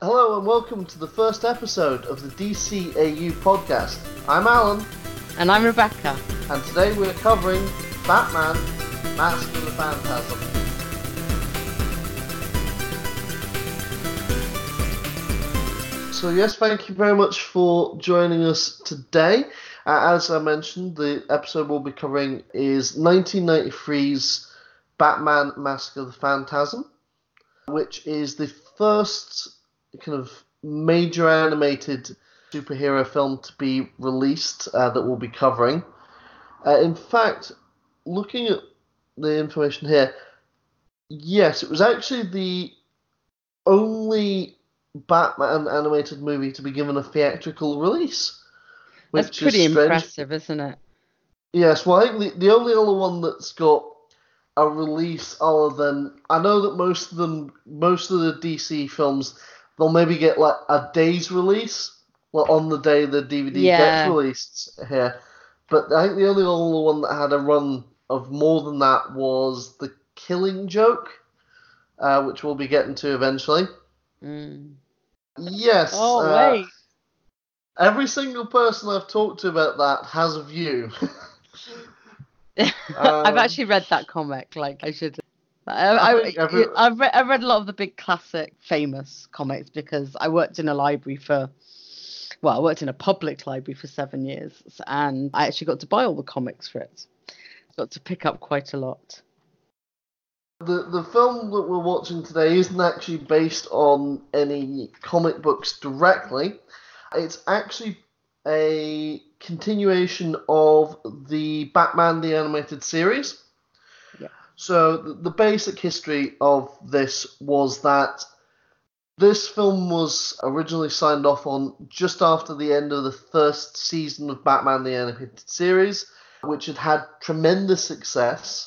Hello and welcome to the first episode of the DCAU podcast. I'm Alan. And I'm Rebecca. And today we're covering Batman, Mask of the Phantasm. So yes, thank you very much for joining us today. As I mentioned, the episode we'll be covering is 1993's Batman, Mask of the Phantasm, which is the first kind of major animated superhero film to be released that we'll be covering. In fact, looking at the information here, yes, it was actually the only Batman animated movie to be given a theatrical release. That's pretty impressive, isn't it? Yes, well, I think the only other one that's got a release other than, I know that most of the DC films, they'll maybe get like a day's release, like on the day the DVD gets released here. But I think the only other one that had a run of more than that was The Killing Joke, which we'll be getting to eventually. Yes. Oh, wait. Every single person I've talked to about that has a view. I've actually read that comic. Like, I should. I've read a lot of the big classic, famous comics because I worked in a library I worked in a public library for 7 years, and I actually got to buy all the comics for it. Got to pick up quite a lot. The film that we're watching today isn't actually based on any comic books directly. It's actually a continuation of the Batman the Animated Series. Yeah. So the basic history of this was that this film was originally signed off on just after the end of the first season of Batman the Animated Series, which had had tremendous success.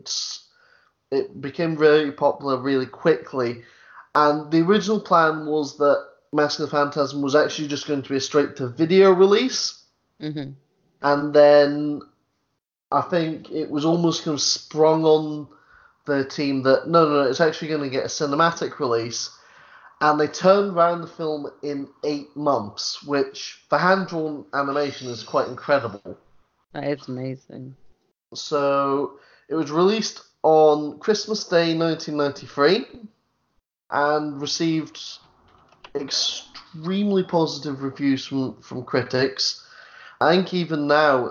It became very popular really quickly, and the original plan was that Mask of the Phantasm was actually just going to be a straight-to-video release. Mm-hmm. And then I think it was almost kind of sprung on the team that, no, it's actually going to get a cinematic release. And they turned around the film in 8 months, which for hand-drawn animation is quite incredible. That is amazing. So it was released on Christmas Day 1993 and received extremely positive reviews from critics. I think even now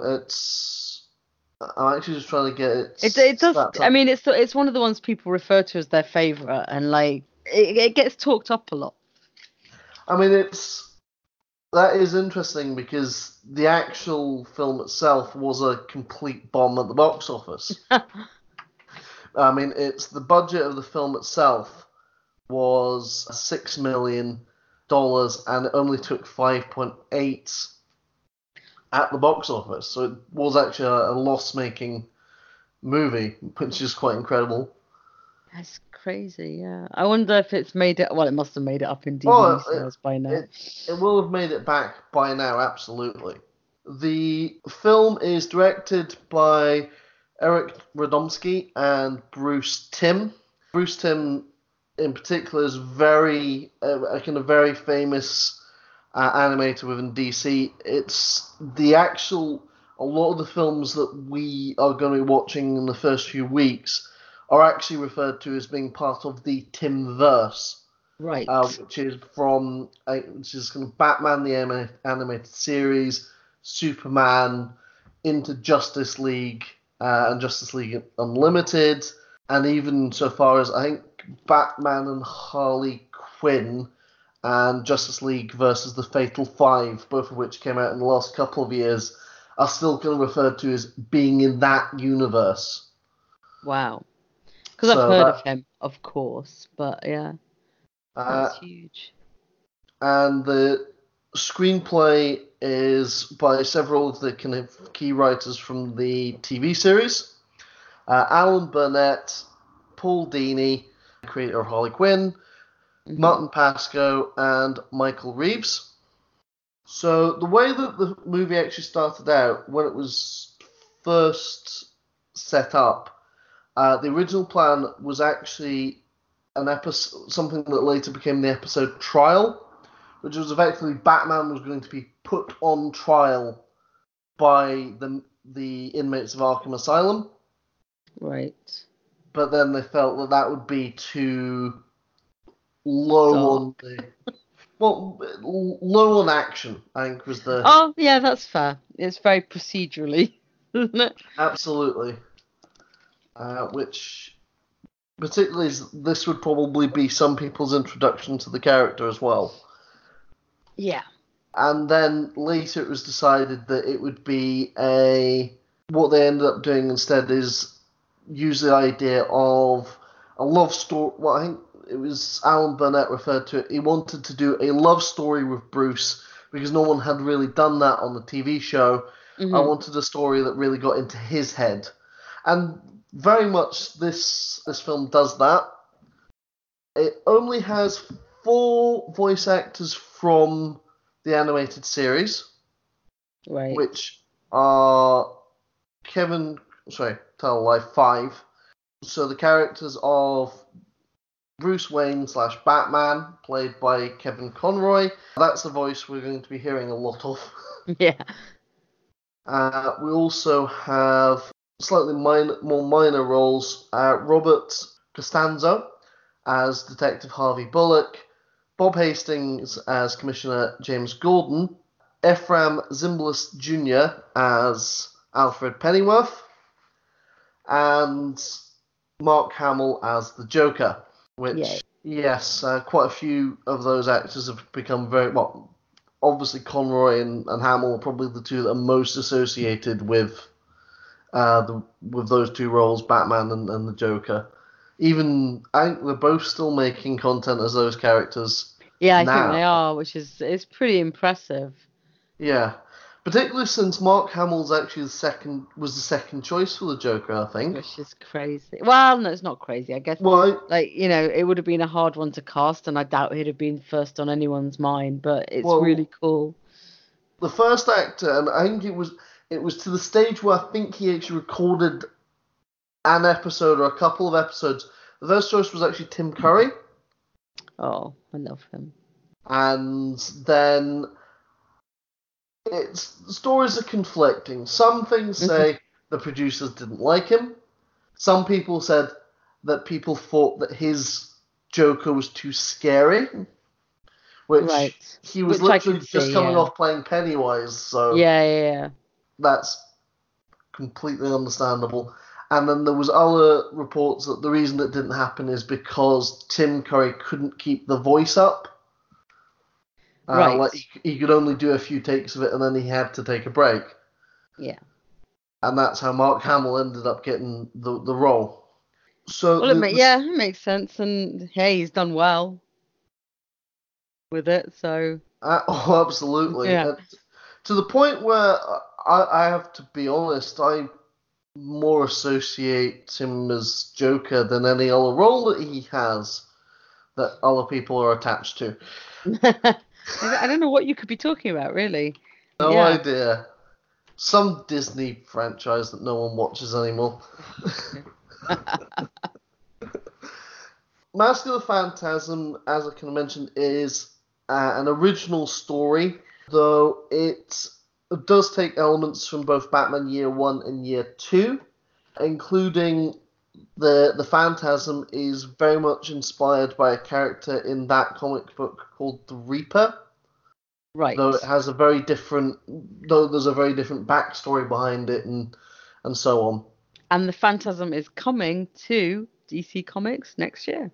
I'm actually just trying to get it. It does. I mean, it's one of the ones people refer to as their favorite, and like it gets talked up a lot. I mean, that is interesting because the actual film itself was a complete bomb at the box office. I mean, the budget of the film itself was $6 million, and it only took 5.8 at the box office. So it was actually a loss-making movie, which is quite incredible. That's crazy, yeah. I wonder if it's made it. Well, it must have made it up in DVD sales by now. It will have made it back by now, absolutely. The film is directed by Eric Radomski and Bruce Timm. Bruce Timm, in particular, is a kind of very famous animator within DC. It's a lot of the films that we are going to be watching in the first few weeks are actually referred to as being part of the Timmverse. Right. Which is kind of Batman the Animated Series, Superman, into Justice League, and Justice League Unlimited, and even so far as I think Batman and Harley Quinn and Justice League versus the Fatal Five, both of which came out in the last couple of years, are still kind of referred to as being in that universe. Wow. Because I've heard of him, of course, but yeah, that's huge. And the screenplay is by several of the kind of key writers from the TV series. Alan Burnett, Paul Dini, creator of Harley Quinn, Martin Pascoe, and Michael Reeves. So the way that the movie actually started out, when it was first set up, the original plan was actually an episode, something that later became the episode Trial, which was effectively Batman was going to be put on trial by the inmates of Arkham Asylum. Right. But then they felt that that would be too low on the... Well, low on action, I think, was the... Oh, yeah, that's fair. It's very procedurally, isn't it? Absolutely. Which, particularly, this would probably be some people's introduction to the character as well. Yeah. And then later it was decided that it would be what they ended up doing instead is use the idea of a love story. Well, I think it was Alan Burnett referred to it. He wanted to do a love story with Bruce because no one had really done that on the TV show. Mm-hmm. I wanted a story that really got into his head. And very much this film does that. It only has 4 voice actors from the animated series, right? Which are 5. So the characters of Bruce Wayne / Batman, played by Kevin Conroy. That's the voice we're going to be hearing a lot of. Yeah. We also have slightly more minor roles. Robert Costanzo as Detective Harvey Bullock, Bob Hastings as Commissioner James Gordon, Ephraim Zimbalist Jr. as Alfred Pennyworth, and Mark Hamill as the Joker, which, yes, quite a few of those actors have become very, well, obviously Conroy and Hamill are probably the two that are most associated with those 2 roles, Batman and the Joker. Even, I think they're both still making content as those characters. Yeah, I think they are, which is pretty impressive. Yeah, particularly since Mark Hamill's actually was the second choice for the Joker, I think. Which is crazy. Well, no, it's not crazy. I guess, well, it would have been a hard one to cast, and I doubt he'd have been first on anyone's mind. But it's really cool. The first actor, and I think it was to the stage where I think he actually recorded an episode or a couple of episodes. The first choice was actually Tim Curry. Oh, I love him. And then the stories are conflicting. Some things say the producers didn't like him. Some people said that people thought that his Joker was too scary. Which he was literally just coming off playing Pennywise. So yeah. That's completely understandable. And then there was other reports that the reason it didn't happen is because Tim Curry couldn't keep the voice up. He could only do a few takes of it, and then he had to take a break. Yeah. And that's how Mark Hamill ended up getting the role. So it makes sense, and hey, he's done well with it. So. Absolutely. Yeah. To the point where I have to be honest, I more associate him as Joker than any other role that he has that other people are attached to. I don't know what you could be talking about, really. No idea. Some Disney franchise that no one watches anymore. Mask of the Phantasm, as I kind of mentioned, is an original story, though it does take elements from both Batman Year 1 and Year 2, including the Phantasm is very much inspired by a character in that comic book called the Reaper. Right. Though it has there's a very different backstory behind it and so on. And the Phantasm is coming to DC Comics next year.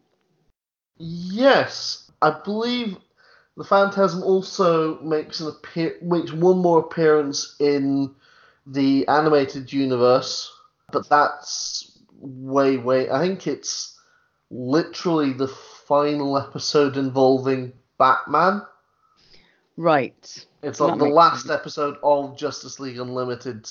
Yes, I believe the Phantasm also makes one more appearance in the animated universe, but that's way. I think it's literally the final episode involving Batman. Right. It's like the last episode of Justice League Unlimited.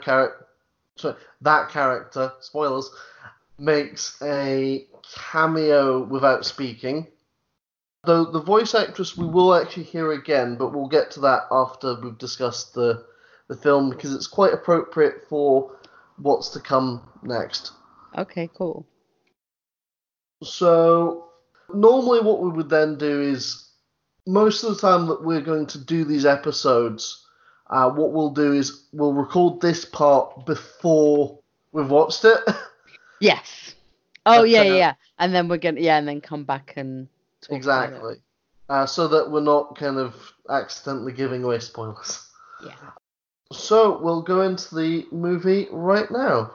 That character, spoilers, makes a cameo without speaking. Though the voice actress we will actually hear again, but we'll get to that after we've discussed the film, because it's quite appropriate for what's to come next. Okay, cool. So Normally what we would then do is, most of the time that we're going to do these episodes, what we'll do is we'll record this part before we've watched it. Yes. Oh, yeah. And then and then come back and talk exactly. About it. So that we're not kind of accidentally giving away spoilers. Yeah. So we'll go into the movie right now.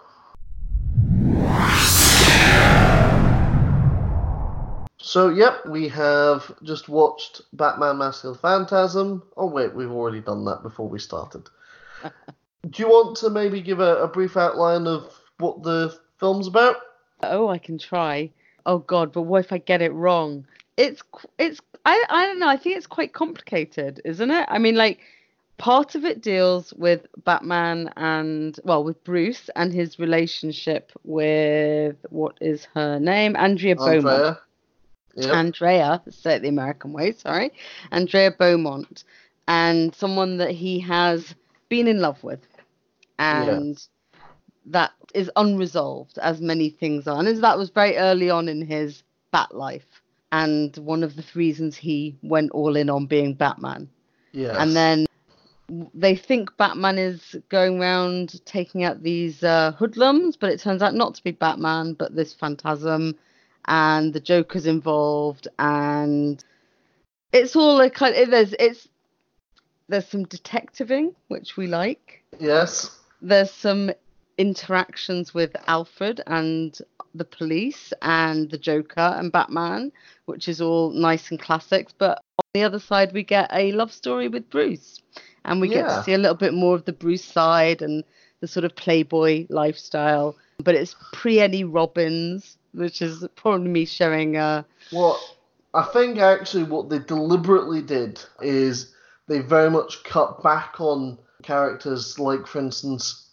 So, yep, we have just watched Batman Mask of the Phantasm. Oh, wait, we've already done that before we started. Do you want to maybe give a brief outline of what the film's about? Oh, I can try. Oh, God, but what if I get it wrong? I don't know, I think it's quite complicated, isn't it? I mean, like, part of it deals with Batman with Bruce and his relationship with, what is her name? Andrea Beaumont. Yep. Andrea, let's say it the American way, sorry. Andrea Beaumont. And someone that he has been in love with. And that is unresolved, as many things are. And that was very early on in his Bat life. And one of the reasons he went all in on being Batman. Yes. And then they think Batman is going around taking out these hoodlums, but it turns out not to be Batman, but this phantasm. And the Joker's involved, and it's all a kind of, there's some detectiving, which we like. Yes. There's some interactions with Alfred and the police and the Joker and Batman, which is all nice and classics. But on the other side, we get a love story with Bruce, and we get to see a little bit more of the Bruce side and the sort of playboy lifestyle. But it's pre-Eddie Robbins, which is probably me showing. Well, I think actually what they deliberately did is they very much cut back on characters like, for instance,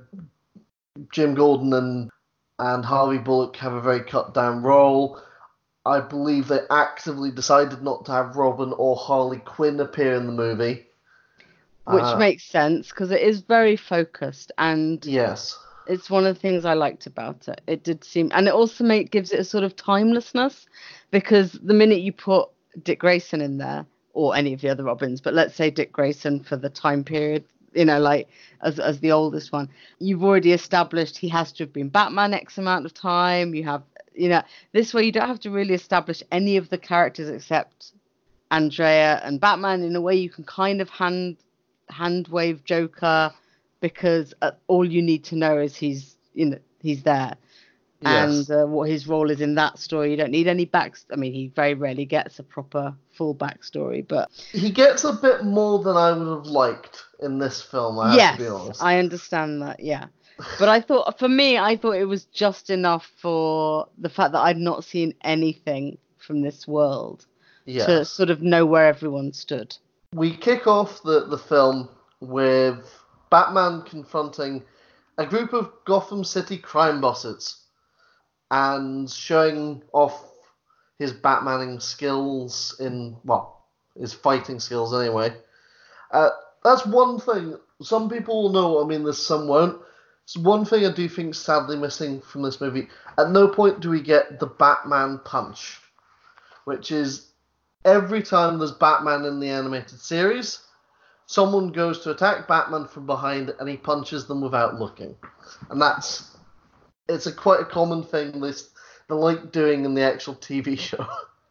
Jim Gordon and Harvey Bullock have a very cut down role. I believe they actively decided not to have Robin or Harley Quinn appear in the movie. Which makes sense, because it is very focused, and yes, it's one of the things I liked about it. It did seem, and it also gives it a sort of timelessness, because the minute you put Dick Grayson in there, or any of the other Robins, but let's say Dick Grayson for the time period, like as the oldest one, you've already established he has to have been Batman X amount of time. You have, this way you don't have to really establish any of the characters except Andrea and Batman. In a way, you can kind of hand wave Joker, because all you need to know is he's there. Yes. And what his role is in that story. You don't need any he very rarely gets a proper full backstory, but he gets a bit more than I would have liked in this film. I have to be honest. I understand that. Yeah, but I thought it was just enough for the fact that I'd not seen anything from this world to sort of know where everyone stood. We kick off the film with Batman confronting a group of Gotham City crime bosses and showing off his Batmaning skills his fighting skills anyway. That's one thing. Some people will know what I mean, some won't. It's one thing I do think sadly missing from this movie. At no point do we get the Batman punch, which is every time there's Batman in the animated series, someone goes to attack Batman from behind and he punches them without looking. And it's quite a common thing they like doing in the actual TV show.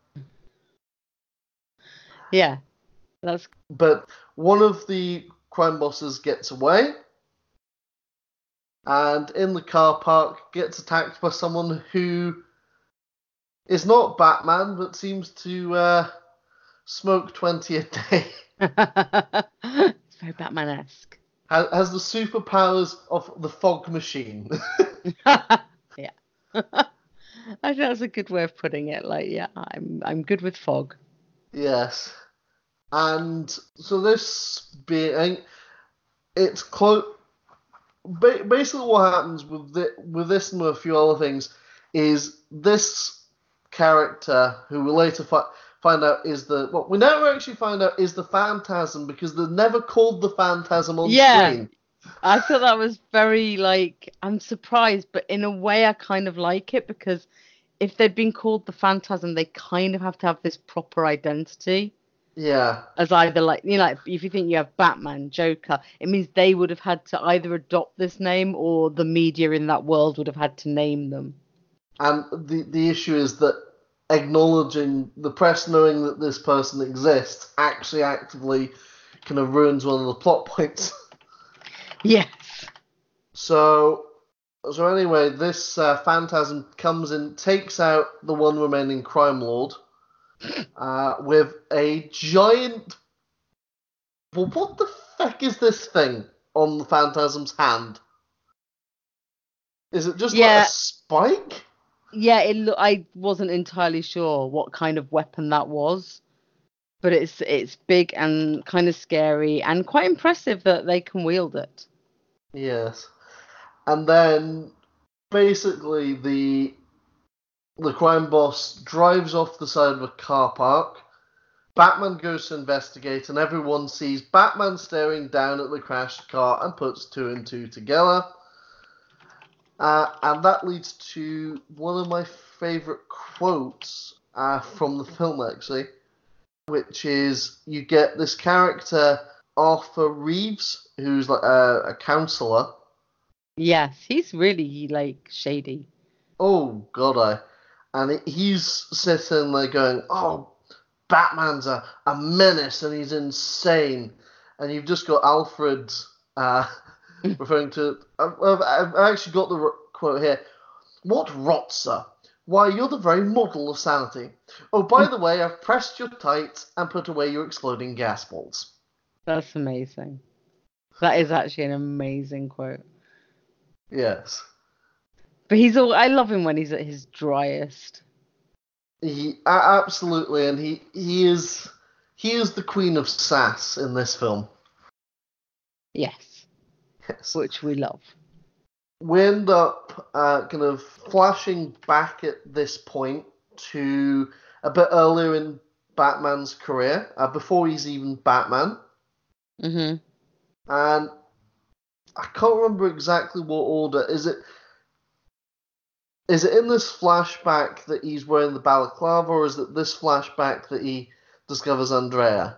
Yeah. But one of the crime bosses gets away and in the car park gets attacked by someone who is not Batman but seems to smoke 20 a day. It's very Batman-esque. Has the superpowers of the fog machine. Yeah. I think that's a good way of putting it. I'm good with fog. Yes. And so this being, it's close. Basically, what happens with this and with a few other things is this character, who we later find out is we never actually find out is the Phantasm, because they're never called the Phantasm on screen. I thought that was very I'm surprised, but in a way I kind of like it, because if they'd been called the Phantasm, they kind of have to have this proper identity. Yeah. As either like if you think you have Batman, Joker, it means they would have had to either adopt this name or the media in that world would have had to name them. And the issue is that acknowledging the press knowing that this person exists actually actively kind of ruins one of the plot points. Yes. So anyway, this Phantasm comes in, takes out the one remaining crime lord with a giant. Well, what the feck is this thing on the Phantasm's hand? Is it just like a spike? Yeah, I wasn't entirely sure what kind of weapon that was, but it's big and kind of scary and quite impressive that they can wield it. Yes, and then basically the crime boss drives off the side of a car park. Batman goes to investigate, and everyone sees Batman staring down at the crashed car and puts two and two together. And that leads to one of my favourite quotes from the film, actually, which is you get this character, Arthur Reeves, who's like a counsellor. Yes, he's really like shady. Oh, God, and he's sitting there going, oh, Batman's a menace and he's insane. And you've just got Alfred referring to... I've actually got the quote here. What rot, sir? Why, you're the very model of sanity. Oh, by the way, I've pressed your tights and put away your exploding gas balls. That's amazing. That is actually an amazing quote. Yes. But I love him when he's at his driest. Absolutely, and he is the queen of sass in this film. Yes. Which we love. We end up kind of flashing back at this point to a bit earlier in Batman's career, before he's even Batman. Mm-hmm. And I can't remember exactly what order. Is it in this flashback that he's wearing the balaclava, or is it this flashback that he discovers Andrea?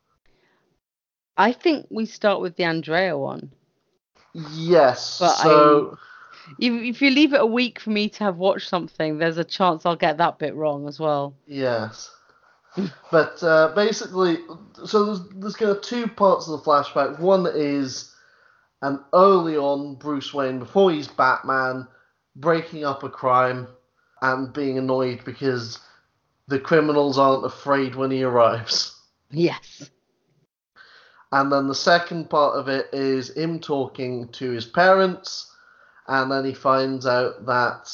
I think we start with the Andrea one. Yes. But so if you leave it a week for me to have watched something, there's a chance I'll get that bit wrong as well. Yes. But basically, so there's kind of two parts of the flashback. One is an early on Bruce Wayne, before he's Batman, breaking up a crime and being annoyed because the criminals aren't afraid when he arrives. Yes. And then the second part of it is him talking to his parents, and then he finds out that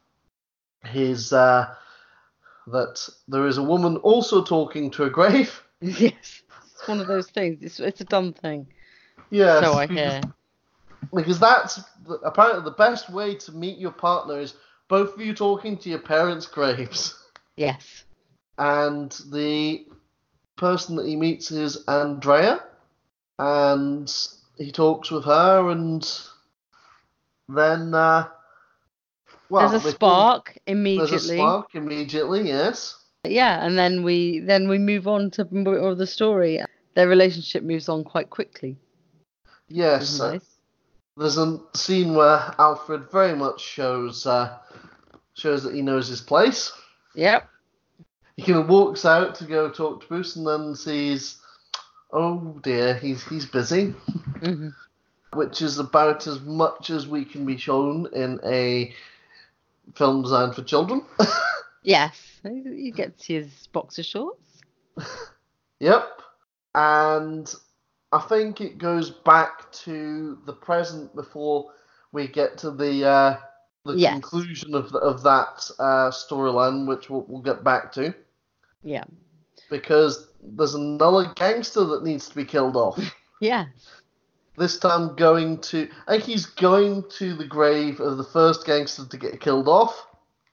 that there is a woman also talking to a grave. Yes, it's one of those things. It's a dumb thing. Yes. So I hear. Because that's apparently the best way to meet your partner is both of you talking to your parents' graves. Yes. And the person that he meets is Andrea, and he talks with her, and then there's a spark immediately. There's a spark immediately, yes. Yeah, and then we move on to more of the story. Their relationship moves on quite quickly. Yes. Nice. There's a scene where Alfred very much shows that he knows his place. Yep. He kind of walks out to go talk to Bruce, and then sees, oh dear, he's busy. Mm-hmm. Which is about as much as we can be shown in a film designed for children. Yes, you get to see his boxer shorts. Yep. And I think it goes back to the present before we get to the conclusion of that storyline, which we'll get back to. Yeah. Because there's another gangster that needs to be killed off. Yeah. This time I think he's going to the grave of the first gangster to get killed off.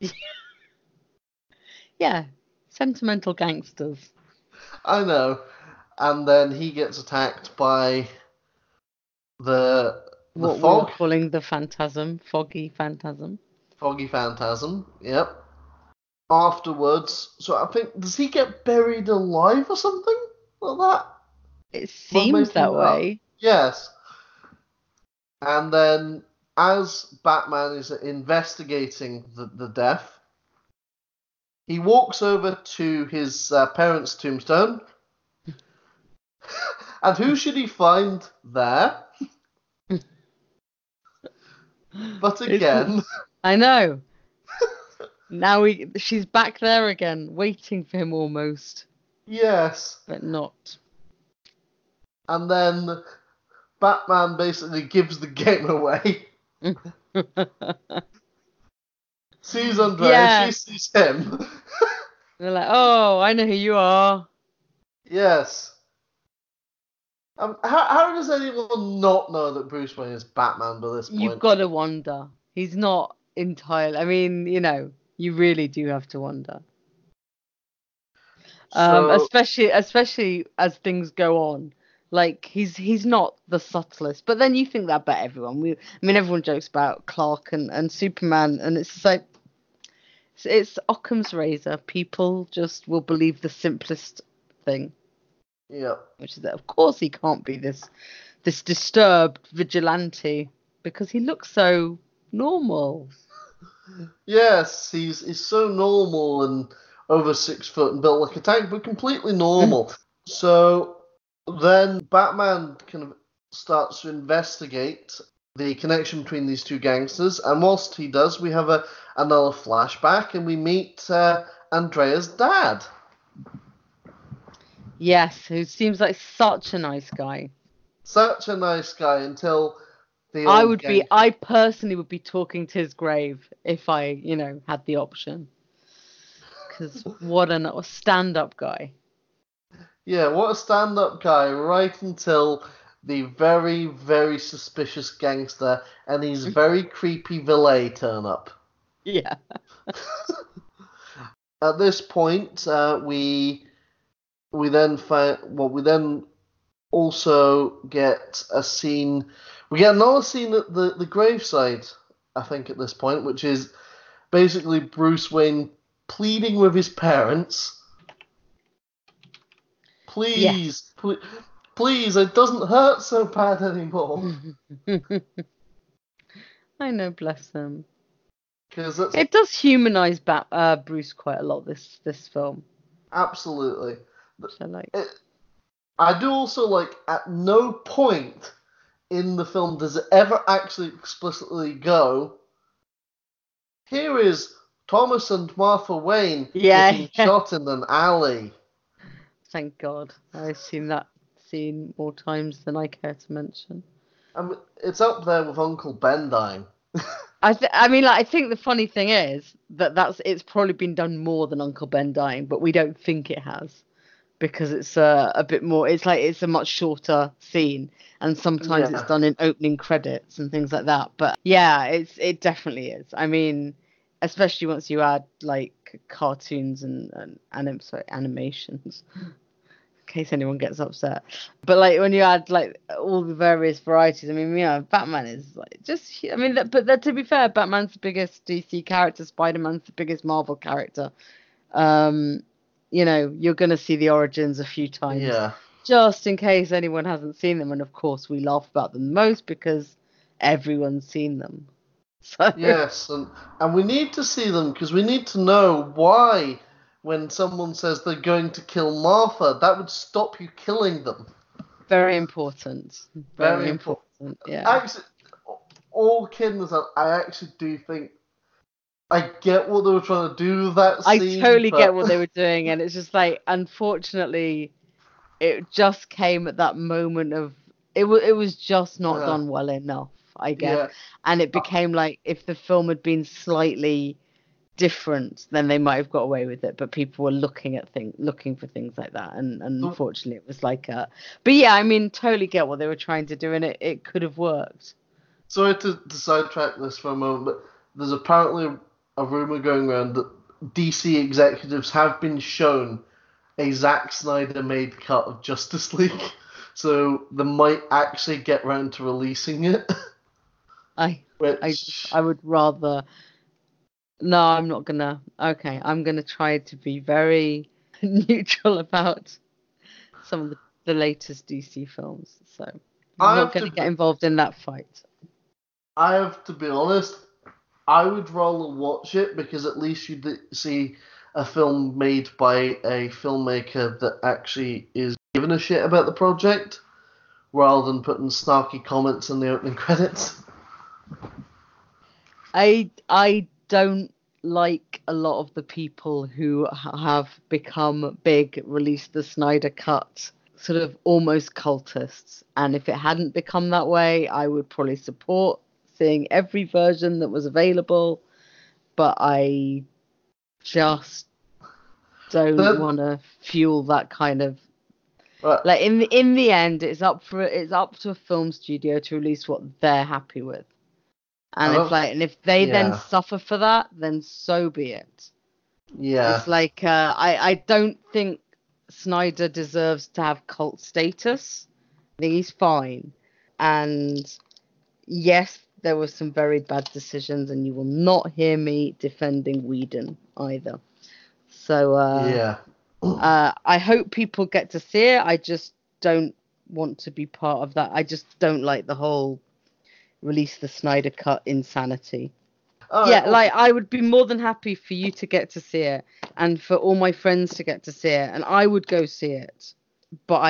Yeah, sentimental gangsters. I know. And then he gets attacked by the what fog. We're calling the phantasm, foggy phantasm. Foggy phantasm, yep. afterwards. So I think, does he get buried alive or something like that? It seems that way. Yes. And then, as Batman is investigating the death, he walks over to his parents' tombstone. And who should he find there? But again... I know. Now she's back there again, waiting for him almost. Yes. But not. And then Batman basically gives the game away. Sees Andrea, she sees him. They're like, oh, I know who you are. Yes. How does anyone not know that Bruce Wayne is Batman by this point? You've got to wonder. He's not entirely... I mean, you really do have to wonder. Especially as things go on. Like, he's not the subtlest. But then you think that about everyone. Everyone jokes about Clark and Superman, and it's like... It's Occam's razor. People just will believe the simplest thing. Yeah. Which is that, of course, he can't be this disturbed vigilante because he looks so normal. Yes, he's so normal and over 6 foot and built like a tank, but completely normal. So then Batman kind of starts to investigate the connection between these two gangsters, and whilst he does, we have another flashback, and we meet Andrea's dad. Yes, who seems like such a nice guy. Such a nice guy until I personally would be talking to his grave if I, had the option. Because what a stand-up guy. Yeah, what a stand-up guy, right until the very, very suspicious gangster and his very creepy valet turn up. Yeah. At this point, we then also get a scene. We get another scene at the graveside, I think, at this point, which is basically Bruce Wayne pleading with his parents. Please, please, it doesn't hurt so bad anymore. I know, bless him. Because it does humanize Bruce quite a lot. This film. Absolutely. Which I like. I do also like. At no point in the film does it ever actually explicitly go, here is Thomas and Martha Wayne getting shot in an alley. Thank God. I've seen that scene more times than I care to mention. It's up there with Uncle Ben dying. I think the funny thing is that it's probably been done more than Uncle Ben dying, but we don't think it has because it's a bit more. It's like it's a much shorter scene, and sometimes it's done in opening credits and things like that. But yeah, it definitely is. I mean, especially once you add like cartoons and animations. In case anyone gets upset, but like when you add like all the various varieties, I mean, Batman is like just. I mean, but to be fair, Batman's the biggest DC character. Spider-Man's the biggest Marvel character. You're gonna see the origins a few times, just in case anyone hasn't seen them. And of course, we laugh about them most because everyone's seen them. So. Yes, and we need to see them because we need to know why. When someone says they're going to kill Martha, that would stop you killing them. Very important. Very important. Yeah. Actually, all kidding aside, I actually do think I get what they were trying to do with that scene. I totally get what they were doing, and it's just like, unfortunately, it just came at that moment of it was just not done well enough, I guess. And it became like if the film had been slightly different, then they might have got away with it, but people were looking for things like that, and unfortunately it was like but yeah, I mean, totally get what they were trying to do, and it could have worked. Sorry to sidetrack this for a moment, but there's apparently a rumor going around that DC executives have been shown a Zack Snyder made cut of Justice League, so they might actually get round to releasing it. I would rather No, I'm not gonna. Okay, I'm gonna try to be very neutral about some of the latest DC films. So I'm I not have gonna to get be, involved in that fight. I have to be honest. I would rather watch it because at least you'd see a film made by a filmmaker that actually is giving a shit about the project, rather than putting snarky comments in the opening credits. I don't like a lot of the people who have become big, released the Snyder Cut, sort of almost cultists. And if it hadn't become that way, I would probably support seeing every version that was available. But I just don't Then, want to fuel that kind of uh, like in the end it's up to a film studio to release what they're happy with. I And don't. if they then Yeah, suffer for that, then so be it. yeah. It's like I don't think Snyder deserves to have cult status. I think he's fine. And yes, there were some very bad decisions, and you will not hear me defending Whedon either. So Yeah. I hope people get to see it. I just don't want to be part of that. I just don't like the whole release the Snyder Cut insanity. All right. Yeah, like I would be more than happy for you to get to see it and for all my friends to get to see it, and I would go see it. But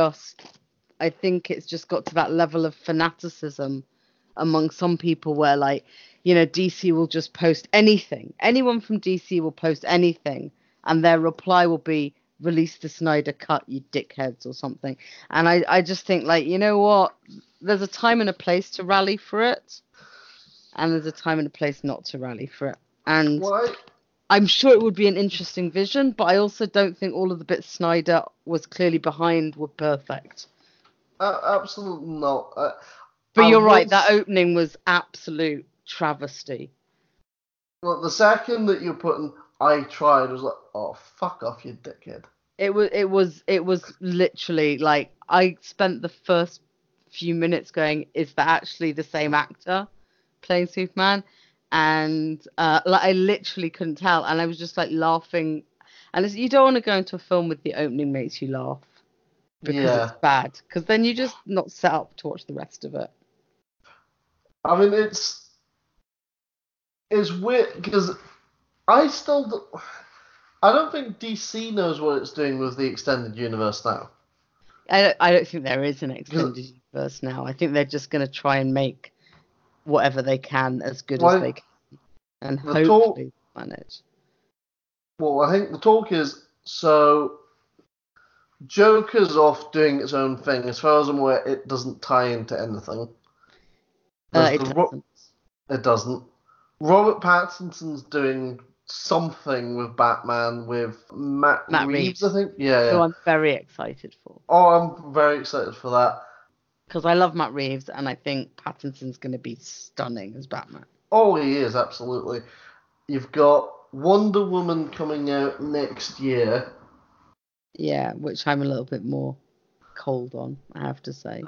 I think it's just got to that level of fanaticism among some people where, like, DC will just post anything. Anyone from DC will post anything, and their reply will be, release the Snyder Cut, you dickheads, or something. And I just think, like, you know what? There's a time and a place to rally for it, and there's a time and a place not to rally for it. And Why? I'm sure it would be an interesting vision, but I also don't think all of the bits Snyder was clearly behind were perfect. Absolutely not. But I you're right, was. that opening was absolute travesty. Well, the second that you're putting, I tried, I was like, oh, fuck off, you dickhead. It was literally like I spent the first few minutes going, is that actually the same actor playing Superman? And like I literally couldn't tell, and I was just like laughing. And you don't want to go into a film with the opening makes you laugh because it's Yeah. bad, because then you're just not set up to watch the rest of it. I mean, it's weird because I still. I don't think DC knows what it's doing with the extended universe now. I don't think there is an Because, extended universe now. I think they're just going to try and make whatever they can as good as like, they can, and the talk. hopefully manage. Well, I think the talk is so. Joker's off doing its own thing. As far as I'm aware, it doesn't tie into anything. It doesn't. It doesn't. Robert Pattinson's doing something with Batman with Matt Matt Reeves, Reeves, I think. Yeah, who yeah. I'm very excited for, Oh, I'm very excited for that. because I love Matt Reeves, and I think Pattinson's going to be stunning as Batman. Oh, he is, absolutely. You've got Wonder Woman coming out next year. Yeah, which I'm a little bit more cold on, I have to say.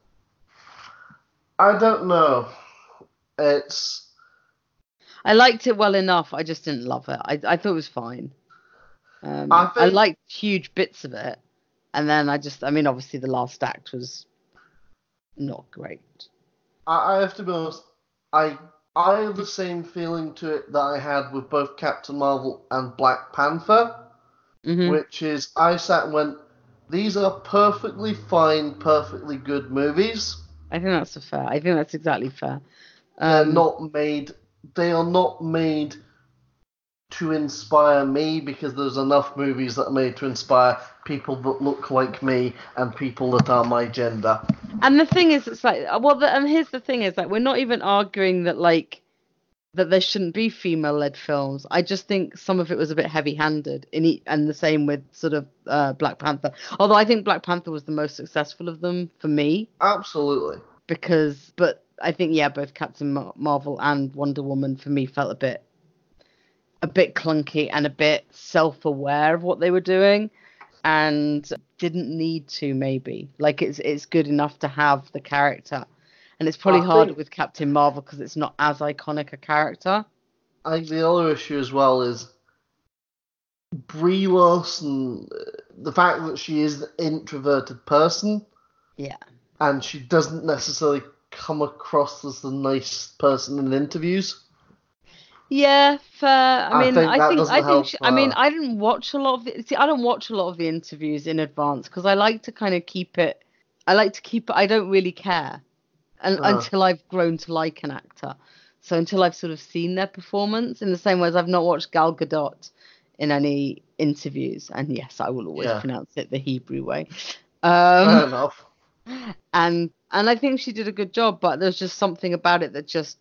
I don't know. It's. I liked it well enough. I just didn't love it. I thought it was fine. I I think. liked huge bits of it, and then I mean, obviously the last act was not great. I have to be honest. I I have the same feeling to it that I had with both Captain Marvel and Black Panther, Hmm. which is I sat and went, these are perfectly fine, perfectly good movies. I think that's fair. I think that's exactly fair. They're Um, not made. They are not made to inspire me because there's enough movies that are made to inspire people that look like me and people that are my gender. and the thing is, it's like, and here's the thing is like, we're not even arguing that like that there shouldn't be female-led films. I just think some of it was a bit heavy-handed and the same with sort of Black Panther. Although I think Black Panther was the most successful of them for me Absolutely. but I think yeah, both Captain Marvel and Wonder Woman for me felt a bit clunky and a bit self-aware of what they were doing, and didn't need to maybe. Like it's good enough to have the character. And it's probably I harder think with Captain Marvel because it's not as iconic a character. I think the other issue as well is Brie Larson, the fact that she is an introverted person. Yeah. And she doesn't necessarily come across as the nice person in interviews. Yeah, fair. I think that doesn't help. I didn't watch a lot of it. See, I don't watch a lot of the interviews in advance because I like to kind of keep it. I don't really care until I've grown to like an actor. So until I've sort of seen their performance, in the same way as I've not watched Gal Gadot in any interviews. And yes, I will always pronounce it the Hebrew way. Fair enough. And I think she did a good job, but there's just something about it that just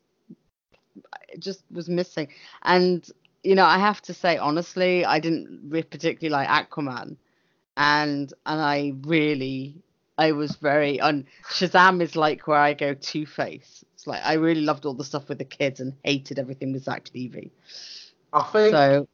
was missing. And I have to say honestly, I didn't particularly like Aquaman, and I was very Shazam is like where I go Two-Face. It's like I really loved all the stuff with the kids and hated everything with Zach Levy. I think so.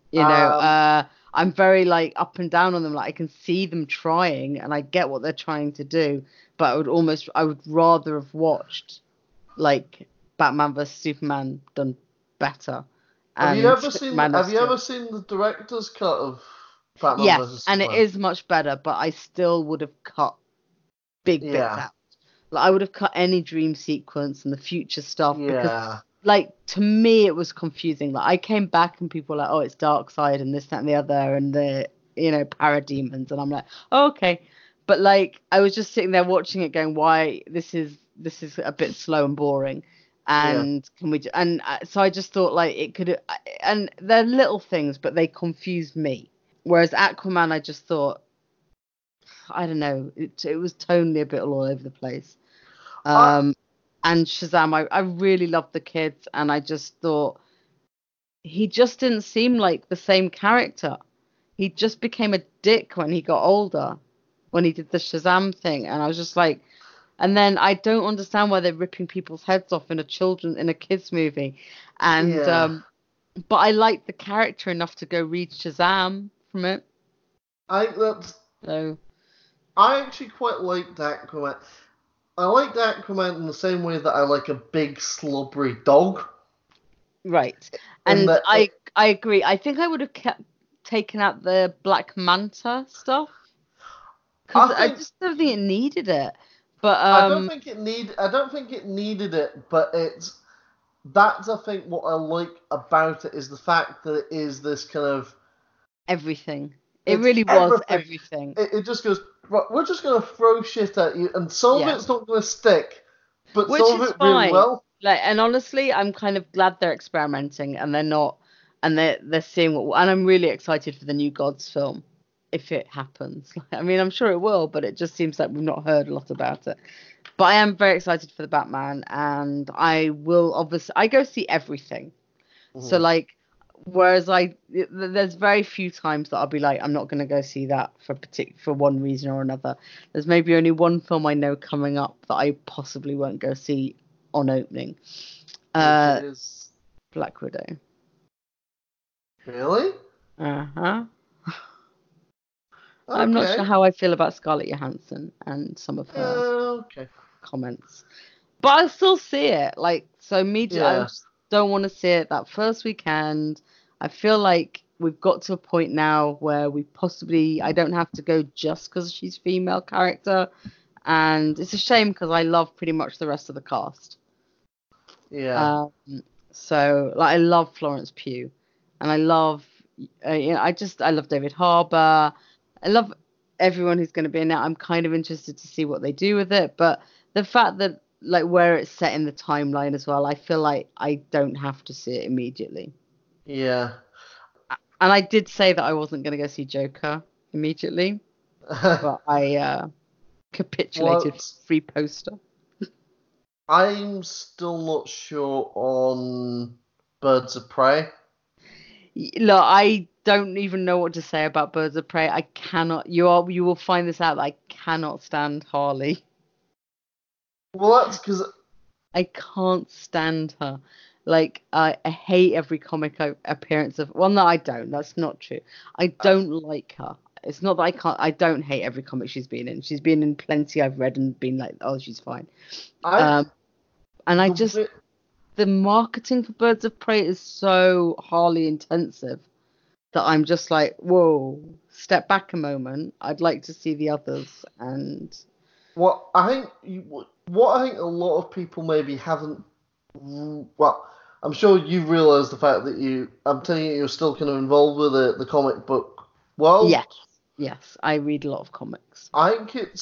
I'm very like up and down on them. Like I can see them trying, and I get what they're trying to do, but I would rather have watched like Batman vs Superman done better. Have you ever seen the director's cut of Batman vs Superman? And it is much better, but I still would have cut big bits out. Like I would have cut any dream sequence and the future stuff because. Like, to me, it was confusing. Like, I came back and people were like, oh, it's Darkseid and this, that, and the other, and the, parademons. And I'm like, oh, okay. But, like, I was just sitting there watching it going, why, this is a bit slow and boring. And so I just thought, like, it could, and they're little things, but they confused me. Whereas Aquaman, I just thought, I don't know, it was tonally a bit all over the place. And Shazam, I really loved the kids, and I just thought he just didn't seem like the same character. He just became a dick when he got older, when he did the Shazam thing, and I was just like, and then I don't understand why they're ripping people's heads off in a kids movie, and but I liked the character enough to go read Shazam from it. I actually quite liked Aquaman. I like Aquaman in the same way that I like a big slobbery dog. Right. And I agree. I think I would have taken out the Black Manta stuff. Because I just don't think it needed it. But I don't think it needed it, but that's I think what I like about it is the fact that it is this kind of everything. It really was everything. It just goes, we're just going to throw shit at you, and some of it's not going to stick, but some of it really will. Like, and honestly, I'm kind of glad they're experimenting, and they're not, and they're seeing what. And I'm really excited for the new Gods film, if it happens. I mean, I'm sure it will, but it just seems like we've not heard a lot about it. But I am very excited for the Batman, and I will I go see everything. Mm-hmm. So like. Whereas there's very few times that I'll be like, I'm not going to go see that for one reason or another. There's maybe only one film I know coming up that I possibly won't go see on opening. Which is Black Widow. Really? Uh-huh. Okay. I'm not sure how I feel about Scarlett Johansson and some of her comments. But I'll still see it. Like, so I don't want to see it that first weekend. I feel like we've got to a point now where I don't have to go just because she's a female character. And it's a shame because I love pretty much the rest of the cast. Yeah. So, like, I love Florence Pugh. And I love, I love David Harbour. I love everyone who's going to be in it. I'm kind of interested to see what they do with it. But the fact that, like, where it's set in the timeline as well, I feel like I don't have to see it immediately. Yeah. And I did say that I wasn't going to go see Joker immediately, but I capitulated free poster. I'm still not sure on Birds of Prey. Look, I don't even know what to say about Birds of Prey. I cannot. You will find this out. I cannot stand Harley. Well, that's because I can't stand her. Like, I hate every comic appearance of... Well, no, I don't. That's not true. I don't like her. It's not that I don't hate every comic she's been in. She's been in plenty I've read and been like, oh, she's fine. the marketing for Birds of Prey is so Harley intensive that I'm just like, whoa, step back a moment. I'd like to see the others. And what I think a lot of people maybe haven't. Well, I'm sure you've realised the fact that I'm telling you, you're still kind of involved with the comic book world. Yes, I read a lot of comics. I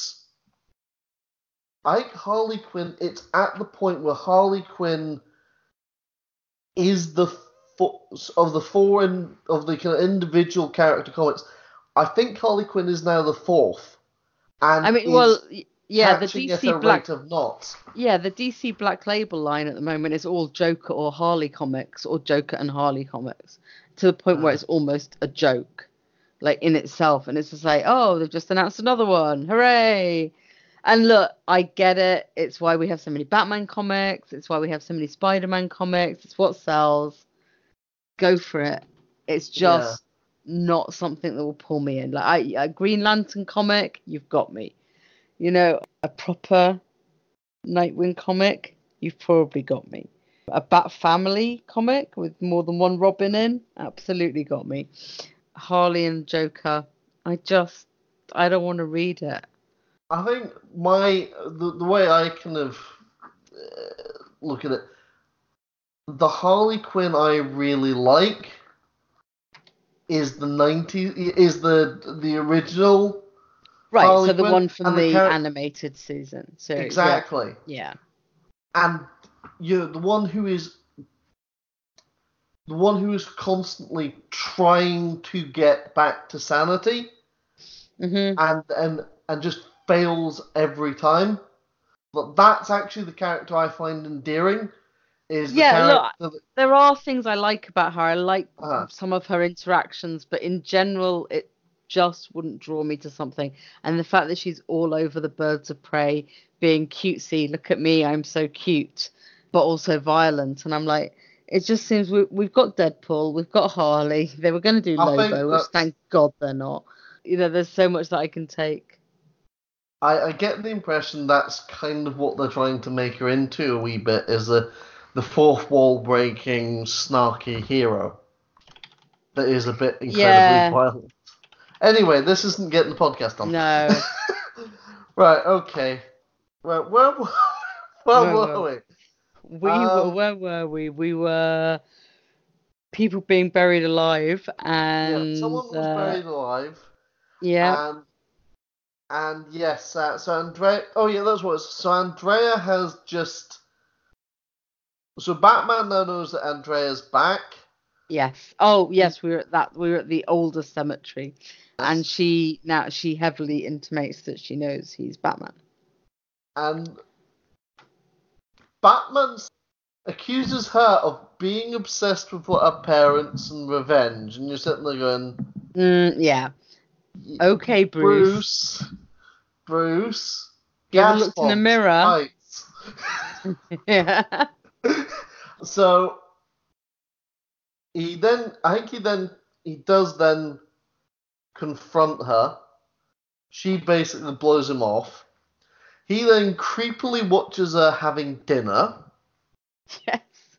think Harley Quinn. It's at the point where Harley Quinn is of the kind of individual character comics. I think Harley Quinn is now the fourth, and the DC Black of knots. Yeah, the DC Black Label line at the moment is all Joker or Harley comics, or Joker and Harley comics, to the point where it's almost a joke, like in itself, and it's just like, oh, they've just announced another one, hooray! And look, I get it. It's why we have so many Batman comics. It's why we have so many Spider-Man comics. It's what sells. Go for it. It's just not something that will pull me in. Like a Green Lantern comic, you've got me. You know, a proper Nightwing comic, you've probably got me. A Bat Family comic with more than one Robin in, absolutely got me. Harley and Joker, I don't want to read it. I think the way I kind of look at it, the Harley Quinn I really like is the original. Right, Harley so the Quinn, one from the animated season series. Exactly. Yeah. And you're the one who is constantly trying to get back to sanity, and just fails every time. But that's actually the character I find endearing. There are things I like about her. I like some of her interactions, but in general, it just wouldn't draw me to something. And the fact that she's all over the Birds of Prey, being cutesy, look at me, I'm so cute, but also violent. And I'm like, it just seems we've got Deadpool, we've got Harley. They were going to do Lobo, which thank God they're not. You know, there's so much that I can take. I get the impression that's kind of what they're trying to make her into a wee bit, is the fourth wall breaking, snarky hero that is a bit incredibly violent. Anyway, this isn't getting the podcast on. No. Right, okay. Right, where were we? Where were we? We were people being buried alive, and someone was buried alive. Yeah. And yes, so Andrea. Oh yeah, that's what it is. So Andrea has just. So Batman now knows that Andrea's back. Yes. Oh yes, we were at the older cemetery, and she heavily intimates that she knows he's Batman. And Batman accuses her of being obsessed with her parents and revenge, and you're sitting there going, yeah. Okay, Bruce. Bruce. You ever looked in the mirror? Yeah. So he does confront her. She basically blows him off. He then creepily watches her having dinner. Yes.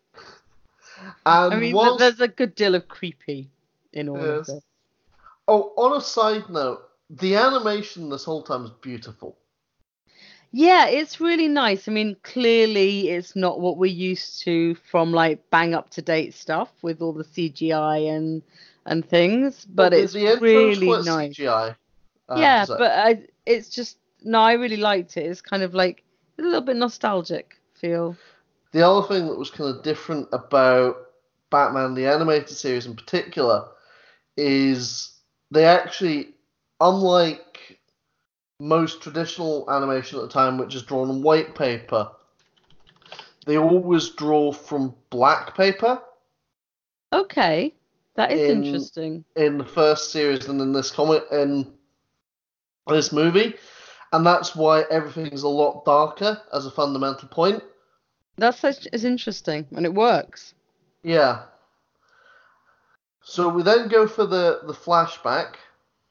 And there's a good deal of creepy in all of this. Oh, on a side note, the animation this whole time is beautiful. Yeah, it's really nice. I mean, clearly it's not what we're used to from like bang up to date stuff with all the CGI and things, but it's really nice. CGI, but it's just I really liked it. It's kind of like a little bit nostalgic feel. The other thing that was kind of different about Batman the animated series in particular is they actually, unlike most traditional animation at the time, which is drawn on white paper, they always draw from black paper. Okay, that is interesting. In the first series and in this in this movie, and that's why everything's a lot darker as a fundamental point. Is interesting, and it works. Yeah. So we then go for the flashback,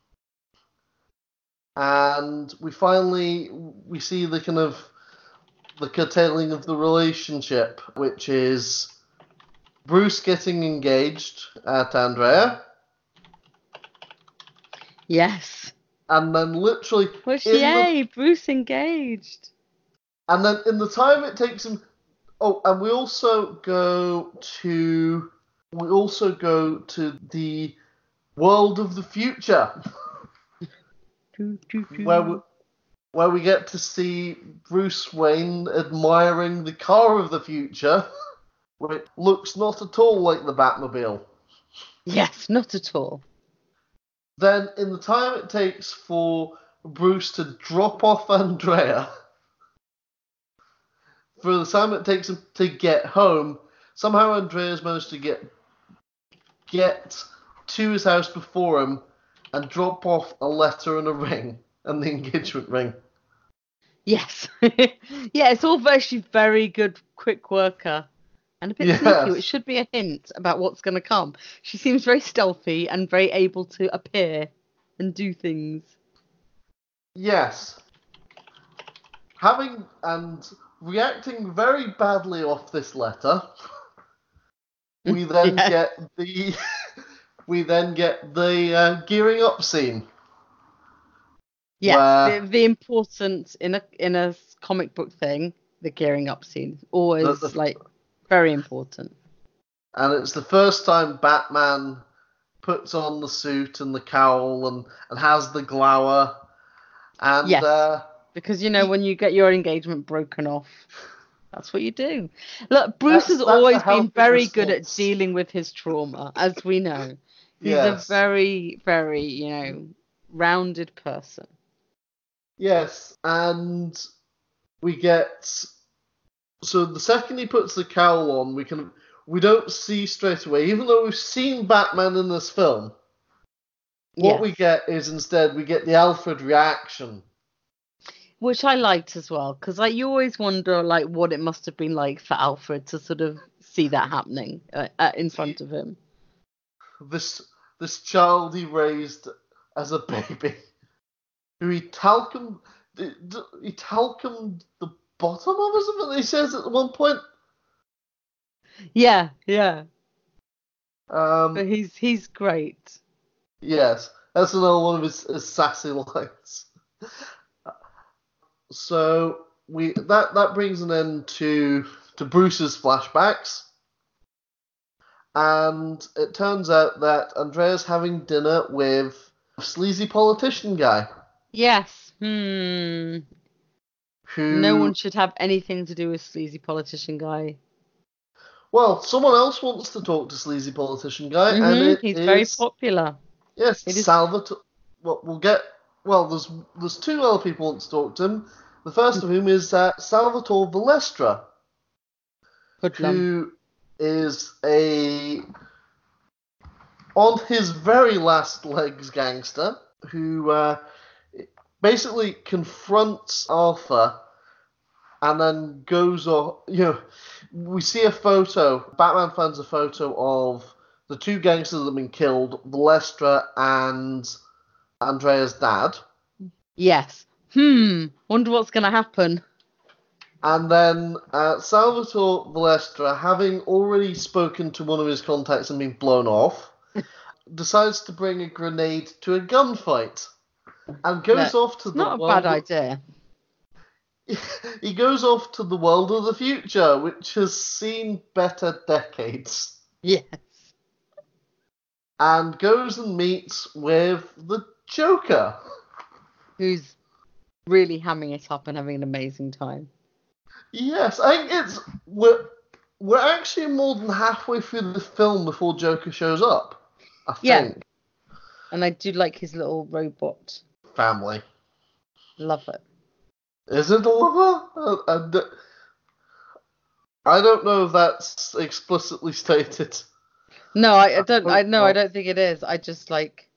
and we see the kind of the curtailing of the relationship, which is Bruce getting engaged at Andrea. Yes. And then literally... Bruce engaged. And then in the time it takes him... Oh, and we also go to the world of the future. Where we get to see Bruce Wayne admiring the car of the future, which looks not at all like the Batmobile. Yes, not at all. Then, in the time it takes for Bruce to drop off Andrea, for the time it takes him to get home, somehow Andrea's managed to get to his house before him and drop off a letter and a ring, and the engagement ring. Yes. Yeah, it's all actually very good quick worker. And a bit sneaky, which should be a hint about what's going to come. She seems very stealthy and very able to appear and do things. Yes. Having and reacting very badly off this letter, we then get the gearing up scene. Yes, the important in a comic book thing, the gearing up scene, always very important. And it's the first time Batman puts on the suit and the cowl and has the glower. And yes, because when you get your engagement broken off, that's what you do. Look, Bruce has always been very good at dealing with his trauma, as we know. He's a very, very, rounded person. Yes, and we get... So the second he puts the cowl on, we don't see straight away, even though we've seen Batman in this film. What we get is instead we get the Alfred reaction, which I liked as well, because you always wonder what it must have been like for Alfred to sort of see that happening in front of him. This child he raised as a baby, who he talcumed the bottom of or something, he says at one point. Yeah. But he's great. Yes, that's another one of his sassy lines. So that brings an end to Bruce's flashbacks, and it turns out that Andrea's having dinner with a sleazy politician guy. Yes. Who? No one should have anything to do with sleazy politician guy. Well, someone else wants to talk to sleazy politician guy, and he's very popular. Yes, Salvatore. There's two other people who want to talk to him. The first of whom is Salvatore Valestra, who is on his very last legs gangster who basically confronts Arthur and then goes off. We see a photo. Batman finds a photo of the two gangsters that have been killed, Valestra and Andrea's dad. Yes. Wonder what's going to happen. And then Salvatore Valestra, having already spoken to one of his contacts and been blown off, decides to bring a grenade to a gunfight and goes off to the world. Not a bad idea. He goes off to the world of the future, which has seen better decades. Yes. And goes and meets with the Joker, who's really hamming it up and having an amazing time. Yes, I think we're actually more than halfway through the film before Joker shows up. I think. And I do like his little robot family. Love it. Is it a lover? I don't know if that's explicitly stated. No, I don't. I don't think it is. I just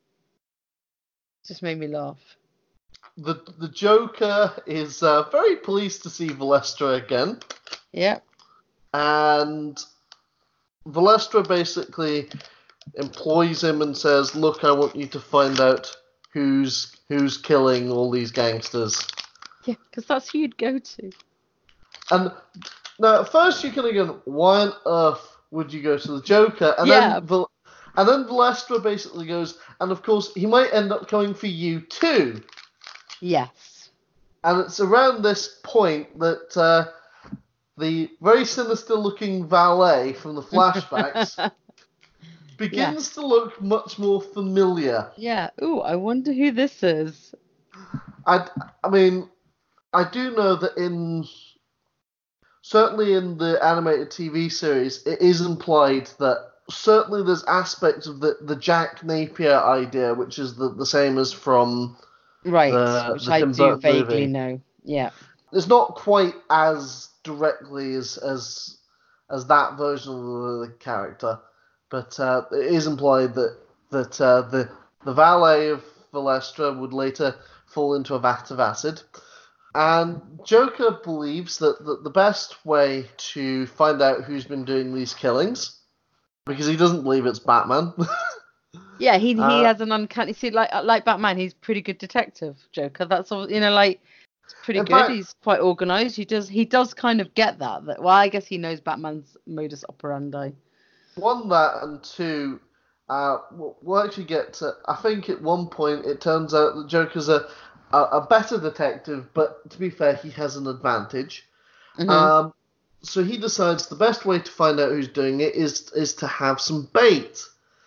just made me laugh. The Joker is very pleased to see Valestra again. Yeah. And Valestra basically employs him and says, "Look, I want you to find out who's killing all these gangsters." Yeah, because that's who you'd go to. And now, at first you're kind of going, why on earth would you go to the Joker? And Yeah. then Valestra basically goes, and of course he might end up coming for you too. Yes. And it's around this point that the very sinister-looking valet from the flashbacks begins to look much more familiar. Yeah. Ooh, I wonder who this is. I mean, I do know that certainly in the animated TV series, it is implied that certainly there's aspects of the Jack Napier idea, which is the same as from which the I Tim do Burton vaguely movie. know. Yeah. It's not quite as directly as that version of the character, but it is implied that the valet of Valestra would later fall into a vat of acid. And Joker believes that the best way to find out who's been doing these killings, because he doesn't believe it's Batman. Yeah, he has an uncanny. See, like Batman, he's pretty good detective. Joker, that's all. It's pretty good. Fact, he's quite organised. He does kind of get that. Well, I guess he knows Batman's modus operandi. One, that, and two, we'll actually get to. I think at one point it turns out that Joker's a better detective, but to be fair, he has an advantage. Mm-hmm. So he decides the best way to find out who's doing it is to have some bait.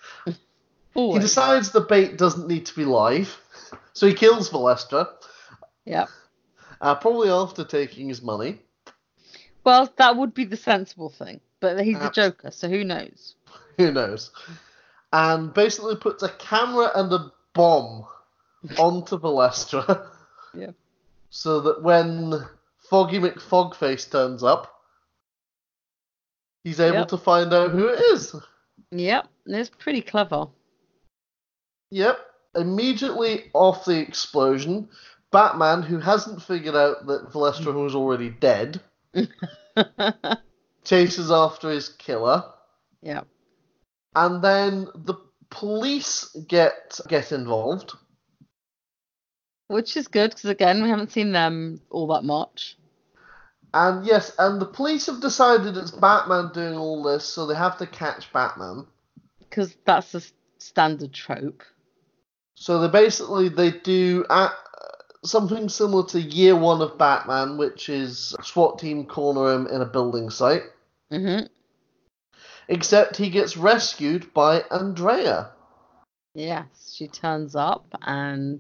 He decides the bait doesn't need to be live, so he kills Valestra. Yeah. Probably after taking his money. Well, that would be the sensible thing, but he's a Joker, so who knows? Who knows? And basically puts a camera and a bomb onto Valestra. Yeah. So that when Foggy McFogface turns up, he's able to find out who it is. Yep, it's pretty clever. Yep. Immediately off the explosion, Batman, who hasn't figured out that Valestra was already dead, chases after his killer. Yeah. And then the police get involved. Which is good, because again, we haven't seen them all that much. And yes, and the police have decided it's Batman doing all this, so they have to catch Batman. Because that's a standard trope. So they do something similar to Year One of Batman, which is SWAT team corner him in a building site. Mm-hmm. Except he gets rescued by Andrea. Yes, she turns up and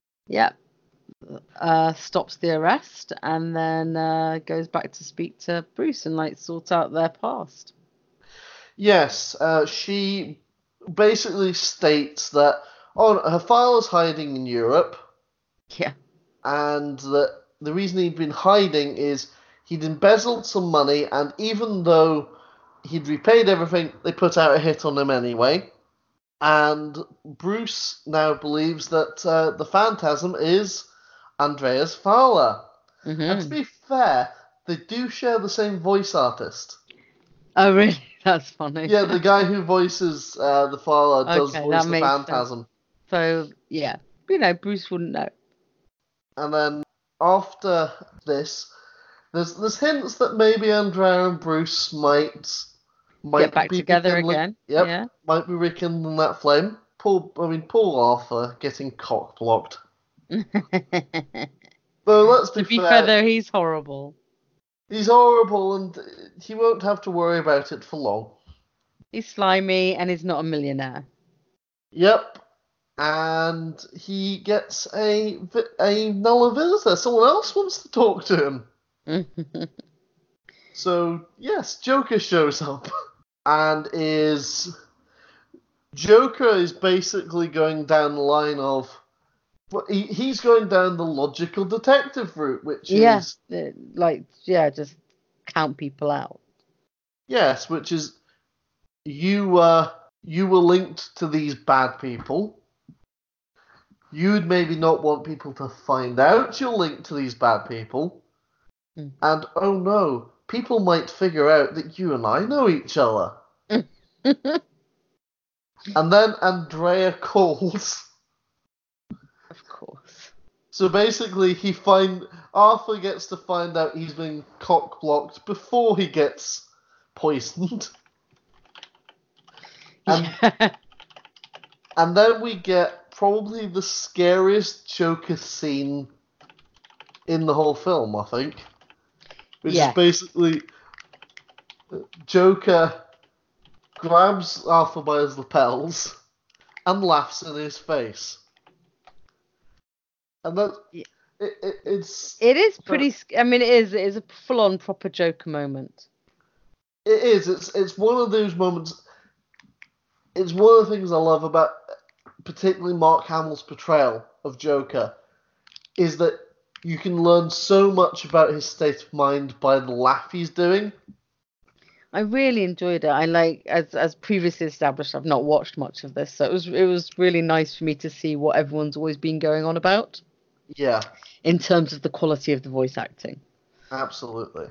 stops the arrest, and then goes back to speak to Bruce and sort out their past. Yes, she basically states that her file is hiding in Europe. Yeah. And that the reason he'd been hiding is he'd embezzled some money, and even though he'd repaid everything, they put out a hit on him anyway. And Bruce now believes that the Phantasm is Andreas Fowler. Mm-hmm. And to be fair, they do share the same voice artist. Oh, really? That's funny. Yeah, the guy who voices the Fowler does voice the Phantasm. Sense. So, yeah, Bruce wouldn't know. And then after this, there's hints that maybe Andrea and Bruce might get back together again. Yep, yeah. Might be rekindling that flame. Poor Arthur getting cock blocked. But let's be fair. To be fair, though, he's horrible. He's horrible, and he won't have to worry about it for long. He's slimy, and he's not a millionaire. Yep. And he gets a Nulla visitor. Someone else wants to talk to him. So, yes, Joker shows up. And Joker is basically going down the line of... He's going down the logical detective route, which is... just count people out. Yes, which is... You were linked to these bad people. You'd maybe not want people to find out you're linked to these bad people. Mm. And, oh no, people might figure out that you and I know each other. And then Andrea calls. Of course. So basically, Arthur gets to find out he's been cock-blocked before he gets poisoned. Yeah. And then we get probably the scariest Joker scene in the whole film, I think. Which is basically Joker grabs Arthur by his lapels and laughs in his face. And that it is pretty. I mean, it is a full-on proper Joker moment. It is. It's one of those moments. It's one of the things I love about, particularly Mark Hamill's portrayal of Joker, is that you can learn so much about his state of mind by the laugh he's doing. I really enjoyed it. I like, as previously established, I've not watched much of this, so it was really nice for me to see what everyone's always been going on about. Yeah. In terms of the quality of the voice acting. Absolutely.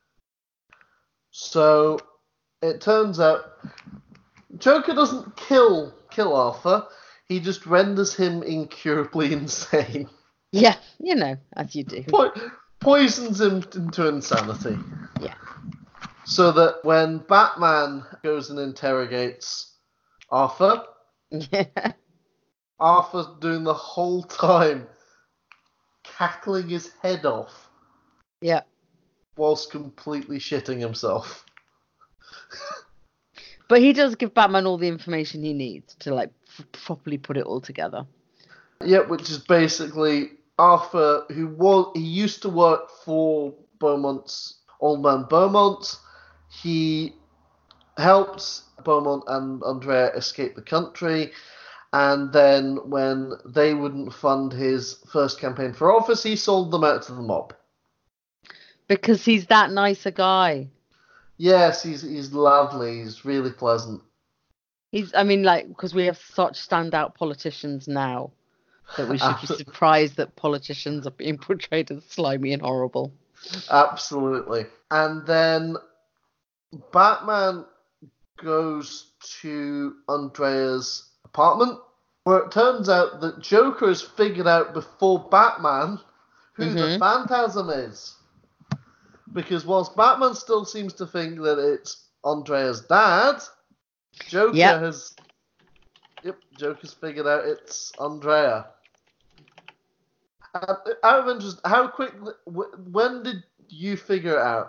So it turns out Joker doesn't kill Arthur. He just renders him incurably insane. Yeah, you know, as you do. Poisons him into insanity. Yeah. So that when Batman goes and interrogates Arthur, yeah. Arthur's doing the whole time cackling his head off. Yeah. Whilst completely shitting himself. But he does give Batman all the information he needs to like properly put it all together. Yeah, which is basically Arthur, he used to work for Beaumont's Old Man Beaumont. He helped Beaumont and Andrea escape the country, and then when they wouldn't fund his first campaign for office, he sold them out to the mob. Because he's that nice a guy. Yes, he's lovely. He's really pleasant. Because we have such standout politicians now that we should be surprised that politicians are being portrayed as slimy and horrible. Absolutely. And then Batman goes to Andrea's apartment, where it turns out that Joker has figured out before Batman who the Phantasm is. Because whilst Batman still seems to think that it's Andrea's dad, Joker's figured out it's Andrea. Out of interest, how quickly? When did you figure it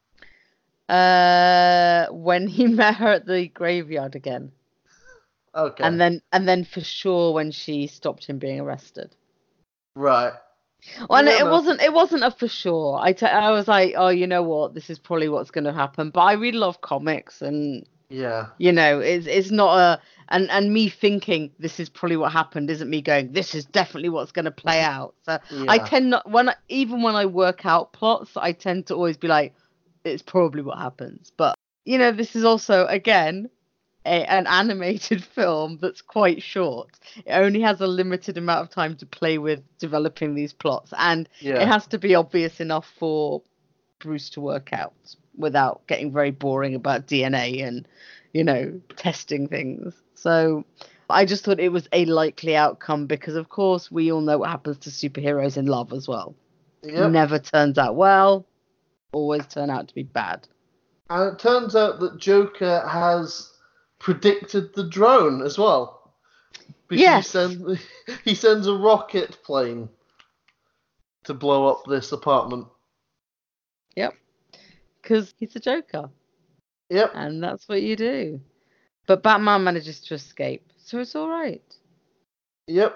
out? When he met her at the graveyard again. Okay. And then for sure when she stopped him being arrested. Right. Well, yeah, it wasn't a for sure. I was like, oh, you know what? This is probably what's going to happen. But I really love comics, and you know, it's not a and me thinking this is probably what happened isn't me going, this is definitely what's going to play out. So I tend not even when I work out plots, I tend to always be like, it's probably what happens. But you know, this is also again an animated film that's quite short. It only has a limited amount of time to play with developing these plots, and it has to be obvious enough for Bruce to work out without getting very boring about DNA and, you know, testing things. So I just thought it was a likely outcome because, of course, we all know what happens to superheroes in love as well. Yep. Never turns out well, always turn out to be bad. And it turns out that Joker has predicted the drone as well. Because he sends a rocket plane to blow up this apartment. Yep. Because he's a Joker. Yep. And that's what you do. But Batman manages to escape, so it's all right. Yep.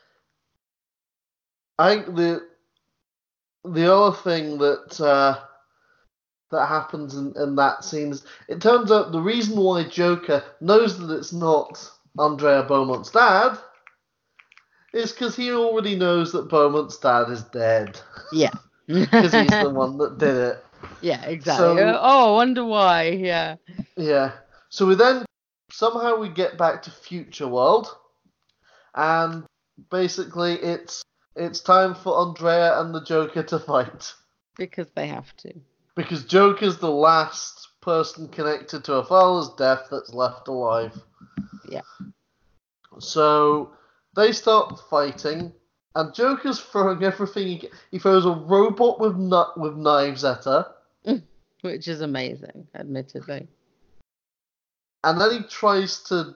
I think the other thing that happens in that scene is it turns out the reason why Joker knows that it's not Andrea Beaumont's dad is because he already knows that Beaumont's dad is dead. Yeah. Because he's the one that did it. Yeah, exactly. So, I wonder why. Yeah. Yeah. So we get back to Future World, and basically it's time for Andrea and the Joker to fight. Because they have to. Because Joker's the last person connected to her father's death that's left alive. Yeah. So they start fighting, And Joker's throwing everything. He throws a robot with knives at her. Which is amazing, admittedly. And then he tries to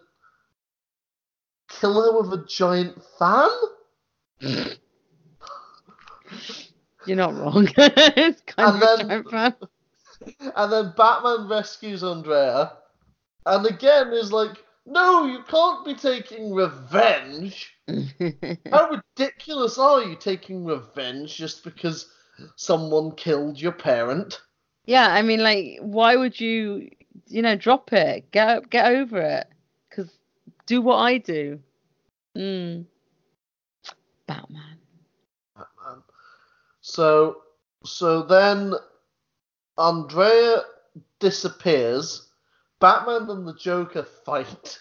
kill her with a giant fan? You're not wrong. It's kind of a giant fan. And then Batman rescues Andrea. And again is like, no, you can't be taking revenge. How ridiculous are you taking revenge just because someone killed your parent? Yeah, I mean, like, why would you, drop it? Get over it. Because do what I do. Batman. So then Andrea disappears. Batman and the Joker fight.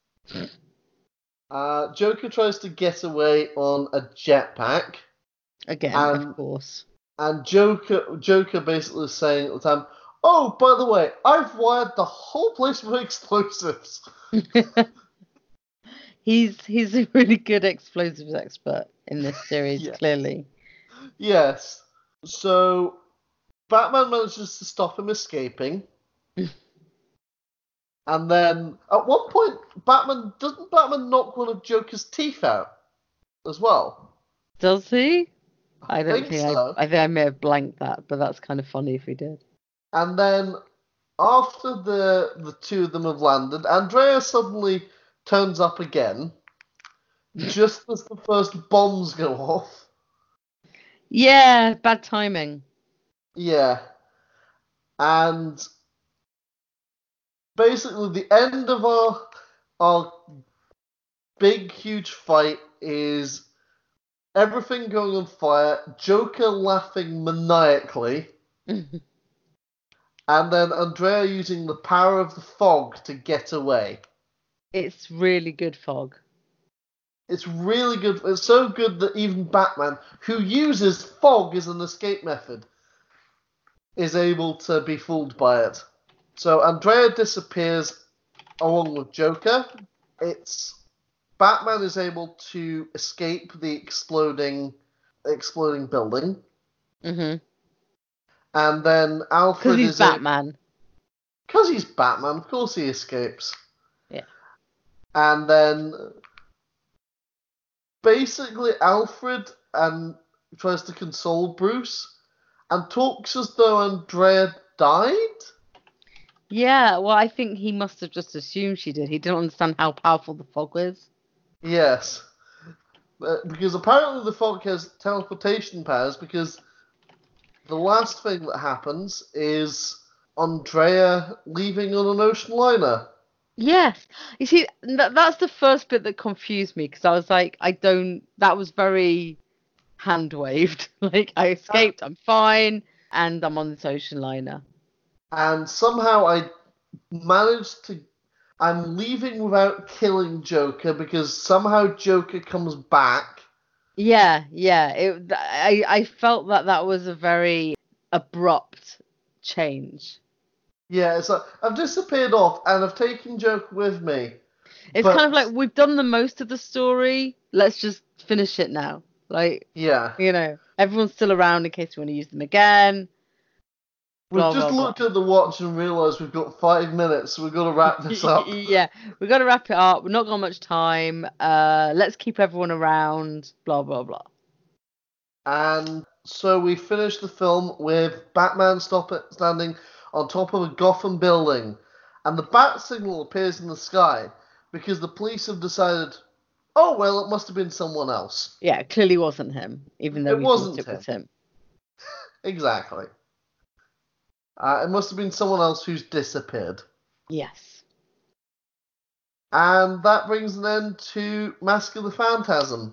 Joker tries to get away on a jetpack. Again, of course. And Joker basically is saying at the time, oh, by the way, I've wired the whole place with explosives. He's a really good explosives expert in this series, clearly. Yes. So Batman manages to stop him escaping. And then at one point, doesn't Batman knock one of Joker's teeth out as well? Does he? I don't think so. I think I may have blanked that, but that's kind of funny if he did. And then after the two of them have landed, Andrea suddenly turns up again, just as the first bombs go off. Yeah, bad timing. Yeah. And basically the end of our big, huge fight is everything going on fire, Joker laughing maniacally, and then Andrea using the power of the fog to get away. It's really good fog. It's really good. It's so good that even Batman, who uses fog as an escape method, is able to be fooled by it. So Andrea disappears along with Joker. Batman is able to escape the exploding building. Mm-hmm. And then Alfred because he's Batman. Because he's Batman, of course he escapes. Yeah. And then basically Alfred tries to console Bruce and talks as though Andrea died. Yeah, well, I think he must have just assumed she did. He didn't understand how powerful the fog was. Yes. Because apparently the fog has teleportation powers, because the last thing that happens is Andrea leaving on an ocean liner. Yes. You see, that's the first bit that confused me, because I was like, that was very hand-waved. Like, I escaped, I'm fine, and I'm on this ocean liner. And somehow I'm leaving without killing Joker, because somehow Joker comes back. Yeah. I felt that was a very abrupt change. Yeah, it's like, I've disappeared off and I've taken Joker with me. It's kind of like, we've done the most of the story, let's just finish it now. Like, yeah. Everyone's still around in case we want to use them again. We've just looked at the watch and realised we've got 5 minutes, so we've got to wrap this up. Yeah, we've got to wrap it up. We've not got much time. Let's keep everyone around, blah, blah, blah. And so we finish the film with Batman standing on top of a Gotham building, and the bat signal appears in the sky because the police have decided, oh, well, it must have been someone else. Yeah, it clearly wasn't him, even though it was him. Exactly. It must have been someone else who's disappeared. Yes. And that brings an end to Mask of the Phantasm.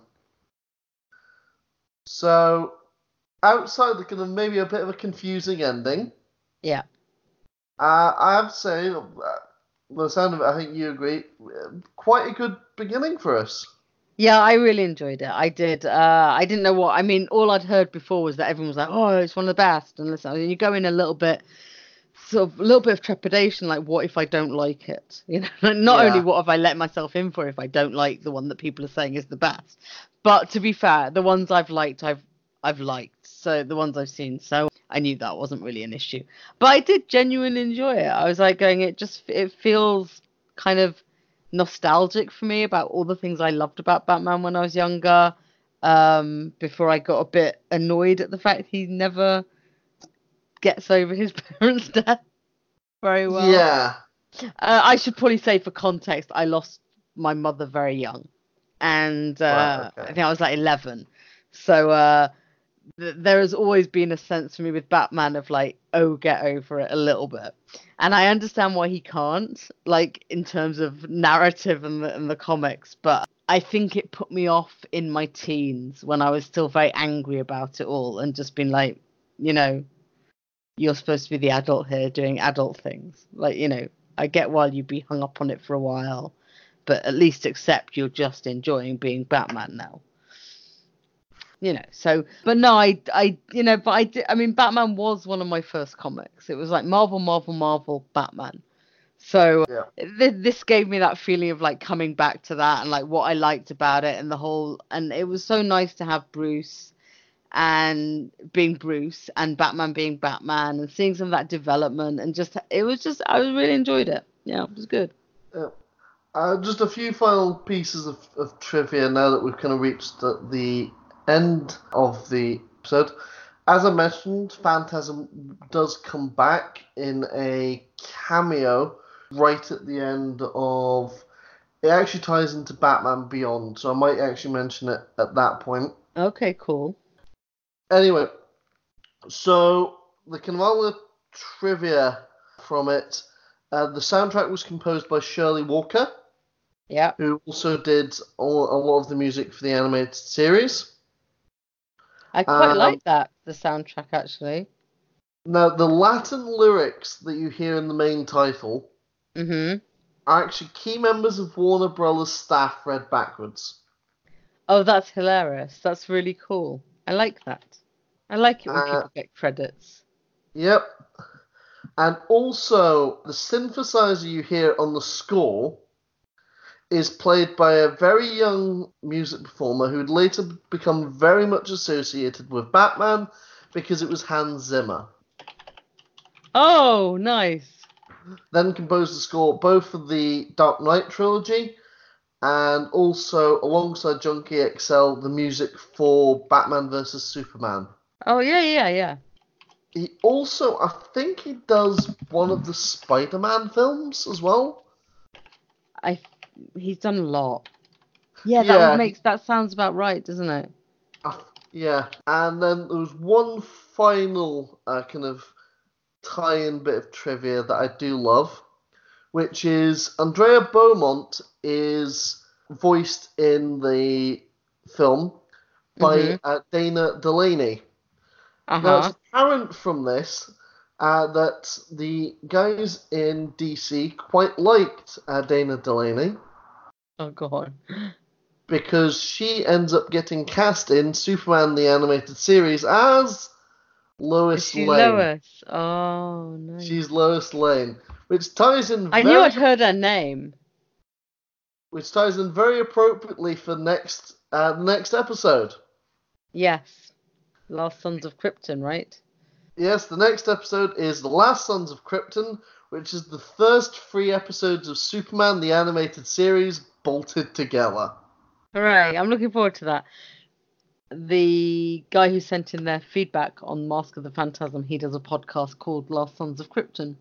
So, outside looking at maybe a bit of a confusing ending. Yeah. I have to say, the sound of it, I think you agree, quite a good beginning for us. Yeah, I really enjoyed it. I did. I didn't know all I'd heard before was that everyone was like, oh, it's one of the best. And listen, you go in a little bit of trepidation, like, what if I don't like it? Not only what have I let myself in for if I don't like the one that people are saying is the best, But to be fair, the ones I've liked, I've liked. So the ones I've seen, so I knew that wasn't really an issue. But I did genuinely enjoy it. I was like going, it feels kind of nostalgic for me about all the things I loved about Batman when I was younger. Before I got a bit annoyed at the fact he never gets over his parents' death very well. Yeah. I should probably say, for context, I lost my mother very young, and I think I was like 11. So there has always been a sense for me with Batman of like, oh, get over it a little bit. And I understand why he can't, like in terms of narrative and the comics, but I think it put me off in my teens when I was still very angry about it all and just been like, you know, you're supposed to be the adult here doing adult things. Like, you know, I get why you'd be hung up on it for a while, but at least accept you're just enjoying being Batman now. You know, so, but no, I did, I mean, Batman was one of my first comics. It was like Marvel, Batman. So this gave me that feeling of like coming back to that and like what I liked about it and the whole, and it was so nice to have Bruce and being Bruce and Batman being Batman and seeing some of that development and I really enjoyed it. Yeah, it was good. Just a few final pieces of trivia now that we've kind of reached the end of the episode. As I mentioned, Phantasm does come back in a cameo right at the end of... It actually ties into Batman Beyond, so I might actually mention it at that point. Okay, cool. Anyway, so the kind of other trivia from it, the soundtrack was composed by Shirley Walker. Yeah. Who also did a lot of the music for the animated series. I quite like that, the soundtrack, actually. Now, the Latin lyrics that you hear in the main title are actually key members of Warner Brothers staff read backwards. Oh, that's hilarious. That's really cool. I like that. I like it when people get credits. Yep. And also, the synthesizer you hear on the score is played by a very young music performer who would later become very much associated with Batman because it was Hans Zimmer. Oh, nice. Then composed the score both for the Dark Knight trilogy and also, alongside Junkie XL, the music for Batman vs. Superman. Oh, yeah. He also, I think he does one of the Spider-Man films as well. He's done a lot. Yeah, that sounds about right, doesn't it? Yeah, and then there was one final kind of tie-in bit of trivia that I do love, which is Andrea Beaumont is voiced in the film by Dana Delaney. Now, it's apparent from this that the guys in DC quite liked Dana Delaney. Oh, God. Because she ends up getting cast in Superman the Animated Series as Lois Lane. Lois? Oh, nice. She's Lois Lane. Which ties in I knew I'd heard her name. Which ties in very appropriately for the next episode. Yes. Last Sons of Krypton, right? Yes, the next episode is The Last Sons of Krypton, which is the first 3 episodes of Superman the Animated Series bolted together. Hooray, I'm looking forward to that. The guy who sent in their feedback on Mask of the Phantasm, he does a podcast called Last Sons of Krypton.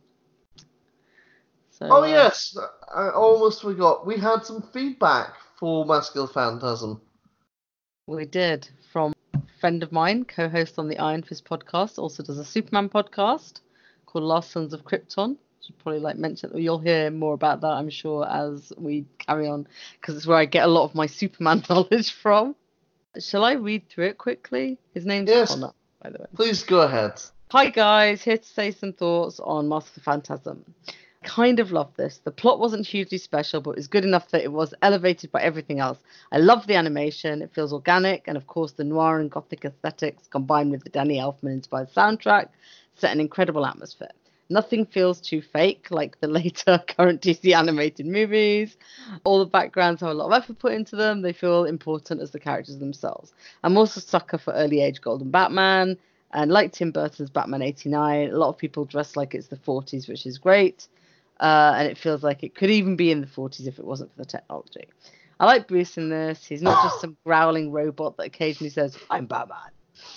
So, yes, I almost forgot. We had some feedback for Mask of the Phantasm. We did, from a friend of mine, co-host on the Iron Fist podcast, also does a Superman podcast called Last Sons of Krypton. Should probably mention that. You'll hear more about that, I'm sure, as we carry on, because it's where I get a lot of my Superman knowledge from. Shall I read through it quickly? His name's Connor, by the way. Please go ahead. Hi guys, here to say some thoughts on Mask of the Phantasm. Kind of loved this. The plot wasn't hugely special, but it was good enough that it was elevated by everything else. I love the animation, it feels organic, and of course the noir and gothic aesthetics combined with the Danny Elfman inspired soundtrack set an incredible atmosphere. Nothing feels too fake like the later current DC animated movies. All the backgrounds have a lot of effort put into them. They feel important as the characters themselves. I'm also a sucker for early age Golden Batman. And like Tim Burton's Batman 89, a lot of people dress like it's the 40s, which is great. And it feels like it could even be in the 40s if it wasn't for the technology. I like Bruce in this. He's not just some growling robot that occasionally says, "I'm Batman."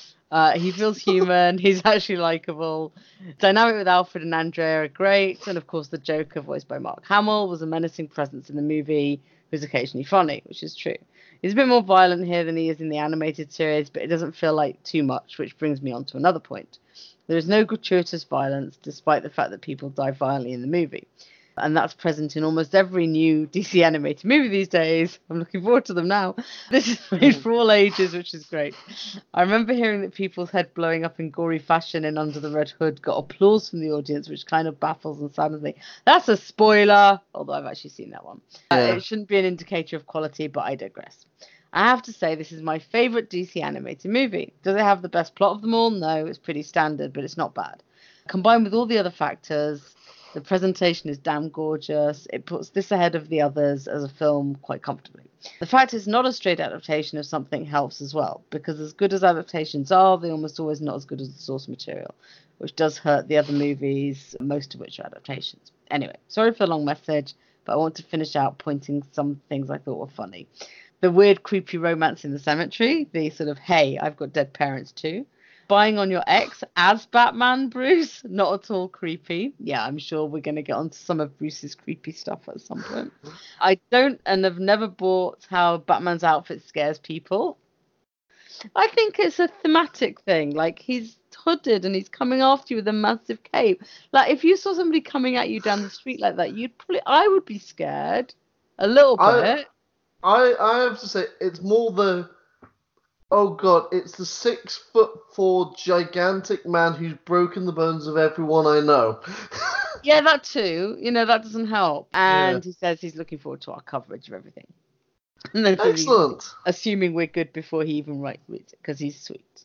He feels human. He's actually likable. Dynamic with Alfred and Andrea are great. And of course, the Joker, voiced by Mark Hamill, was a menacing presence in the movie who's occasionally funny, which is true. He's a bit more violent here than he is in the animated series, but it doesn't feel like too much, which brings me on to another point. There is no gratuitous violence, despite the fact that people die violently in the movie. And that's present in almost every new DC animated movie these days. I'm looking forward to them now. This is made for all ages, which is great. I remember hearing that people's head blowing up in gory fashion in Under the Red Hood got applause from the audience, which kind of baffles and saddens me. That's a spoiler, although I've actually seen that one. It shouldn't be an indicator of quality, but I digress. I have to say, this is my favourite DC animated movie. Does it have the best plot of them all? No, it's pretty standard, but it's not bad. Combined with all the other factors, the presentation is damn gorgeous. It puts this ahead of the others as a film quite comfortably. The fact it's not a straight adaptation of something helps as well, because as good as adaptations are, they're almost always not as good as the source material, which does hurt the other movies, most of which are adaptations. Anyway, sorry for the long message, but I want to finish out pointing some things I thought were funny. The weird, creepy romance in the cemetery, the sort of, hey, I've got dead parents too. Spying on your ex as Batman, Bruce, not at all creepy. Yeah, I'm sure we're going to get onto some of Bruce's creepy stuff at some point. I don't and have never bought how Batman's outfit scares people. I think it's a thematic thing. Like, he's hooded and he's coming after you with a massive cape. Like, if you saw somebody coming at you down the street like that, I would be scared a little bit. I have to say, it's more the, oh god, it's the 6'4" gigantic man who's broken the bones of everyone I know. Yeah, that too. You know, that doesn't help. And he says he's looking forward to our coverage of everything. And then Excellent. Assuming we're good before he even reads it, because he's sweet.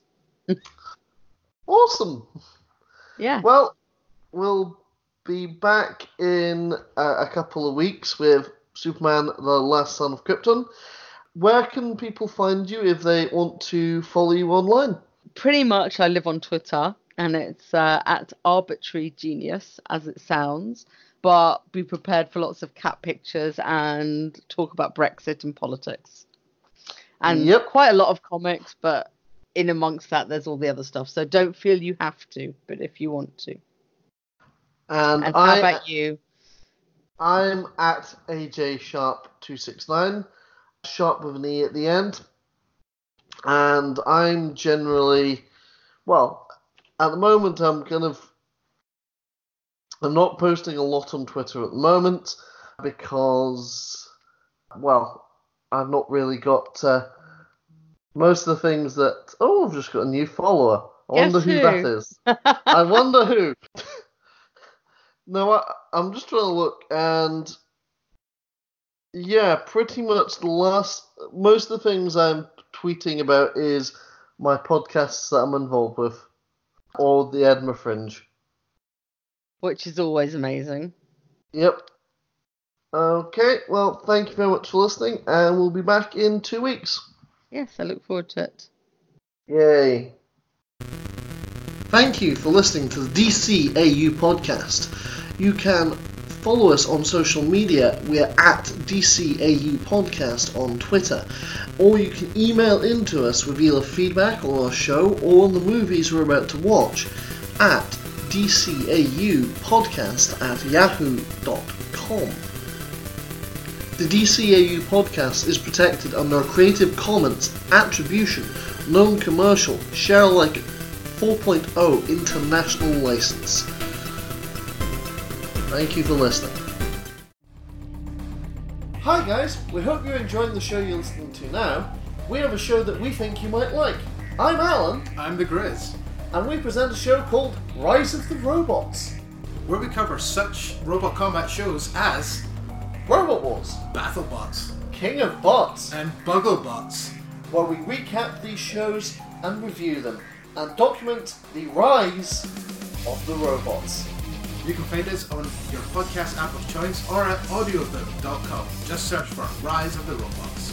Awesome. Yeah. Well, we'll be back in a couple of weeks with Superman, the Last Son of Krypton. Where can people find you if they want to follow you online? Pretty much I live on Twitter, and it's at Arbitrary Genius, as it sounds. But be prepared for lots of cat pictures and talk about Brexit and politics. And quite a lot of comics, but in amongst that, there's all the other stuff. So don't feel you have to, but if you want to. And how about you? I'm at AJ Sharp 269, Sharp with an E at the end. And I'm generally, well, at the moment I'm not posting a lot on Twitter at the moment because, well, I've not really got most of the things that... Oh, I've just got a new follower. I wonder who that is. I wonder who. No, I'm just trying to look, and yeah, pretty much most of the things I'm tweeting about is my podcasts that I'm involved with, or the Edinburgh Fringe. Which is always amazing. Yep. Okay, well, thank you very much for listening, and we'll be back in 2 weeks. Yes, I look forward to it. Yay. Thank you for listening to the DCAU podcast. You can follow us on social media. We're at DCAU Podcast on Twitter. Or you can email into us with either feedback on our show or on the movies we're about to watch at dcaupodcast@yahoo.com. The DCAU podcast is protected under a Creative Commons Attribution, Non-Commercial, Share Alike 4.0 International License. Thank you for listening. Hi guys, we hope you're enjoying the show you're listening to now. We have a show that we think you might like. I'm Alan. I'm the Grizz. And we present a show called Rise of the Robots, where we cover such robot combat shows as Robot Wars, BattleBots, King of Bots, and BuggleBots, where we recap these shows and review them, and document the rise of the robots. You can find us on your podcast app of choice or at audioboom.com. Just search for Rise of the Robots.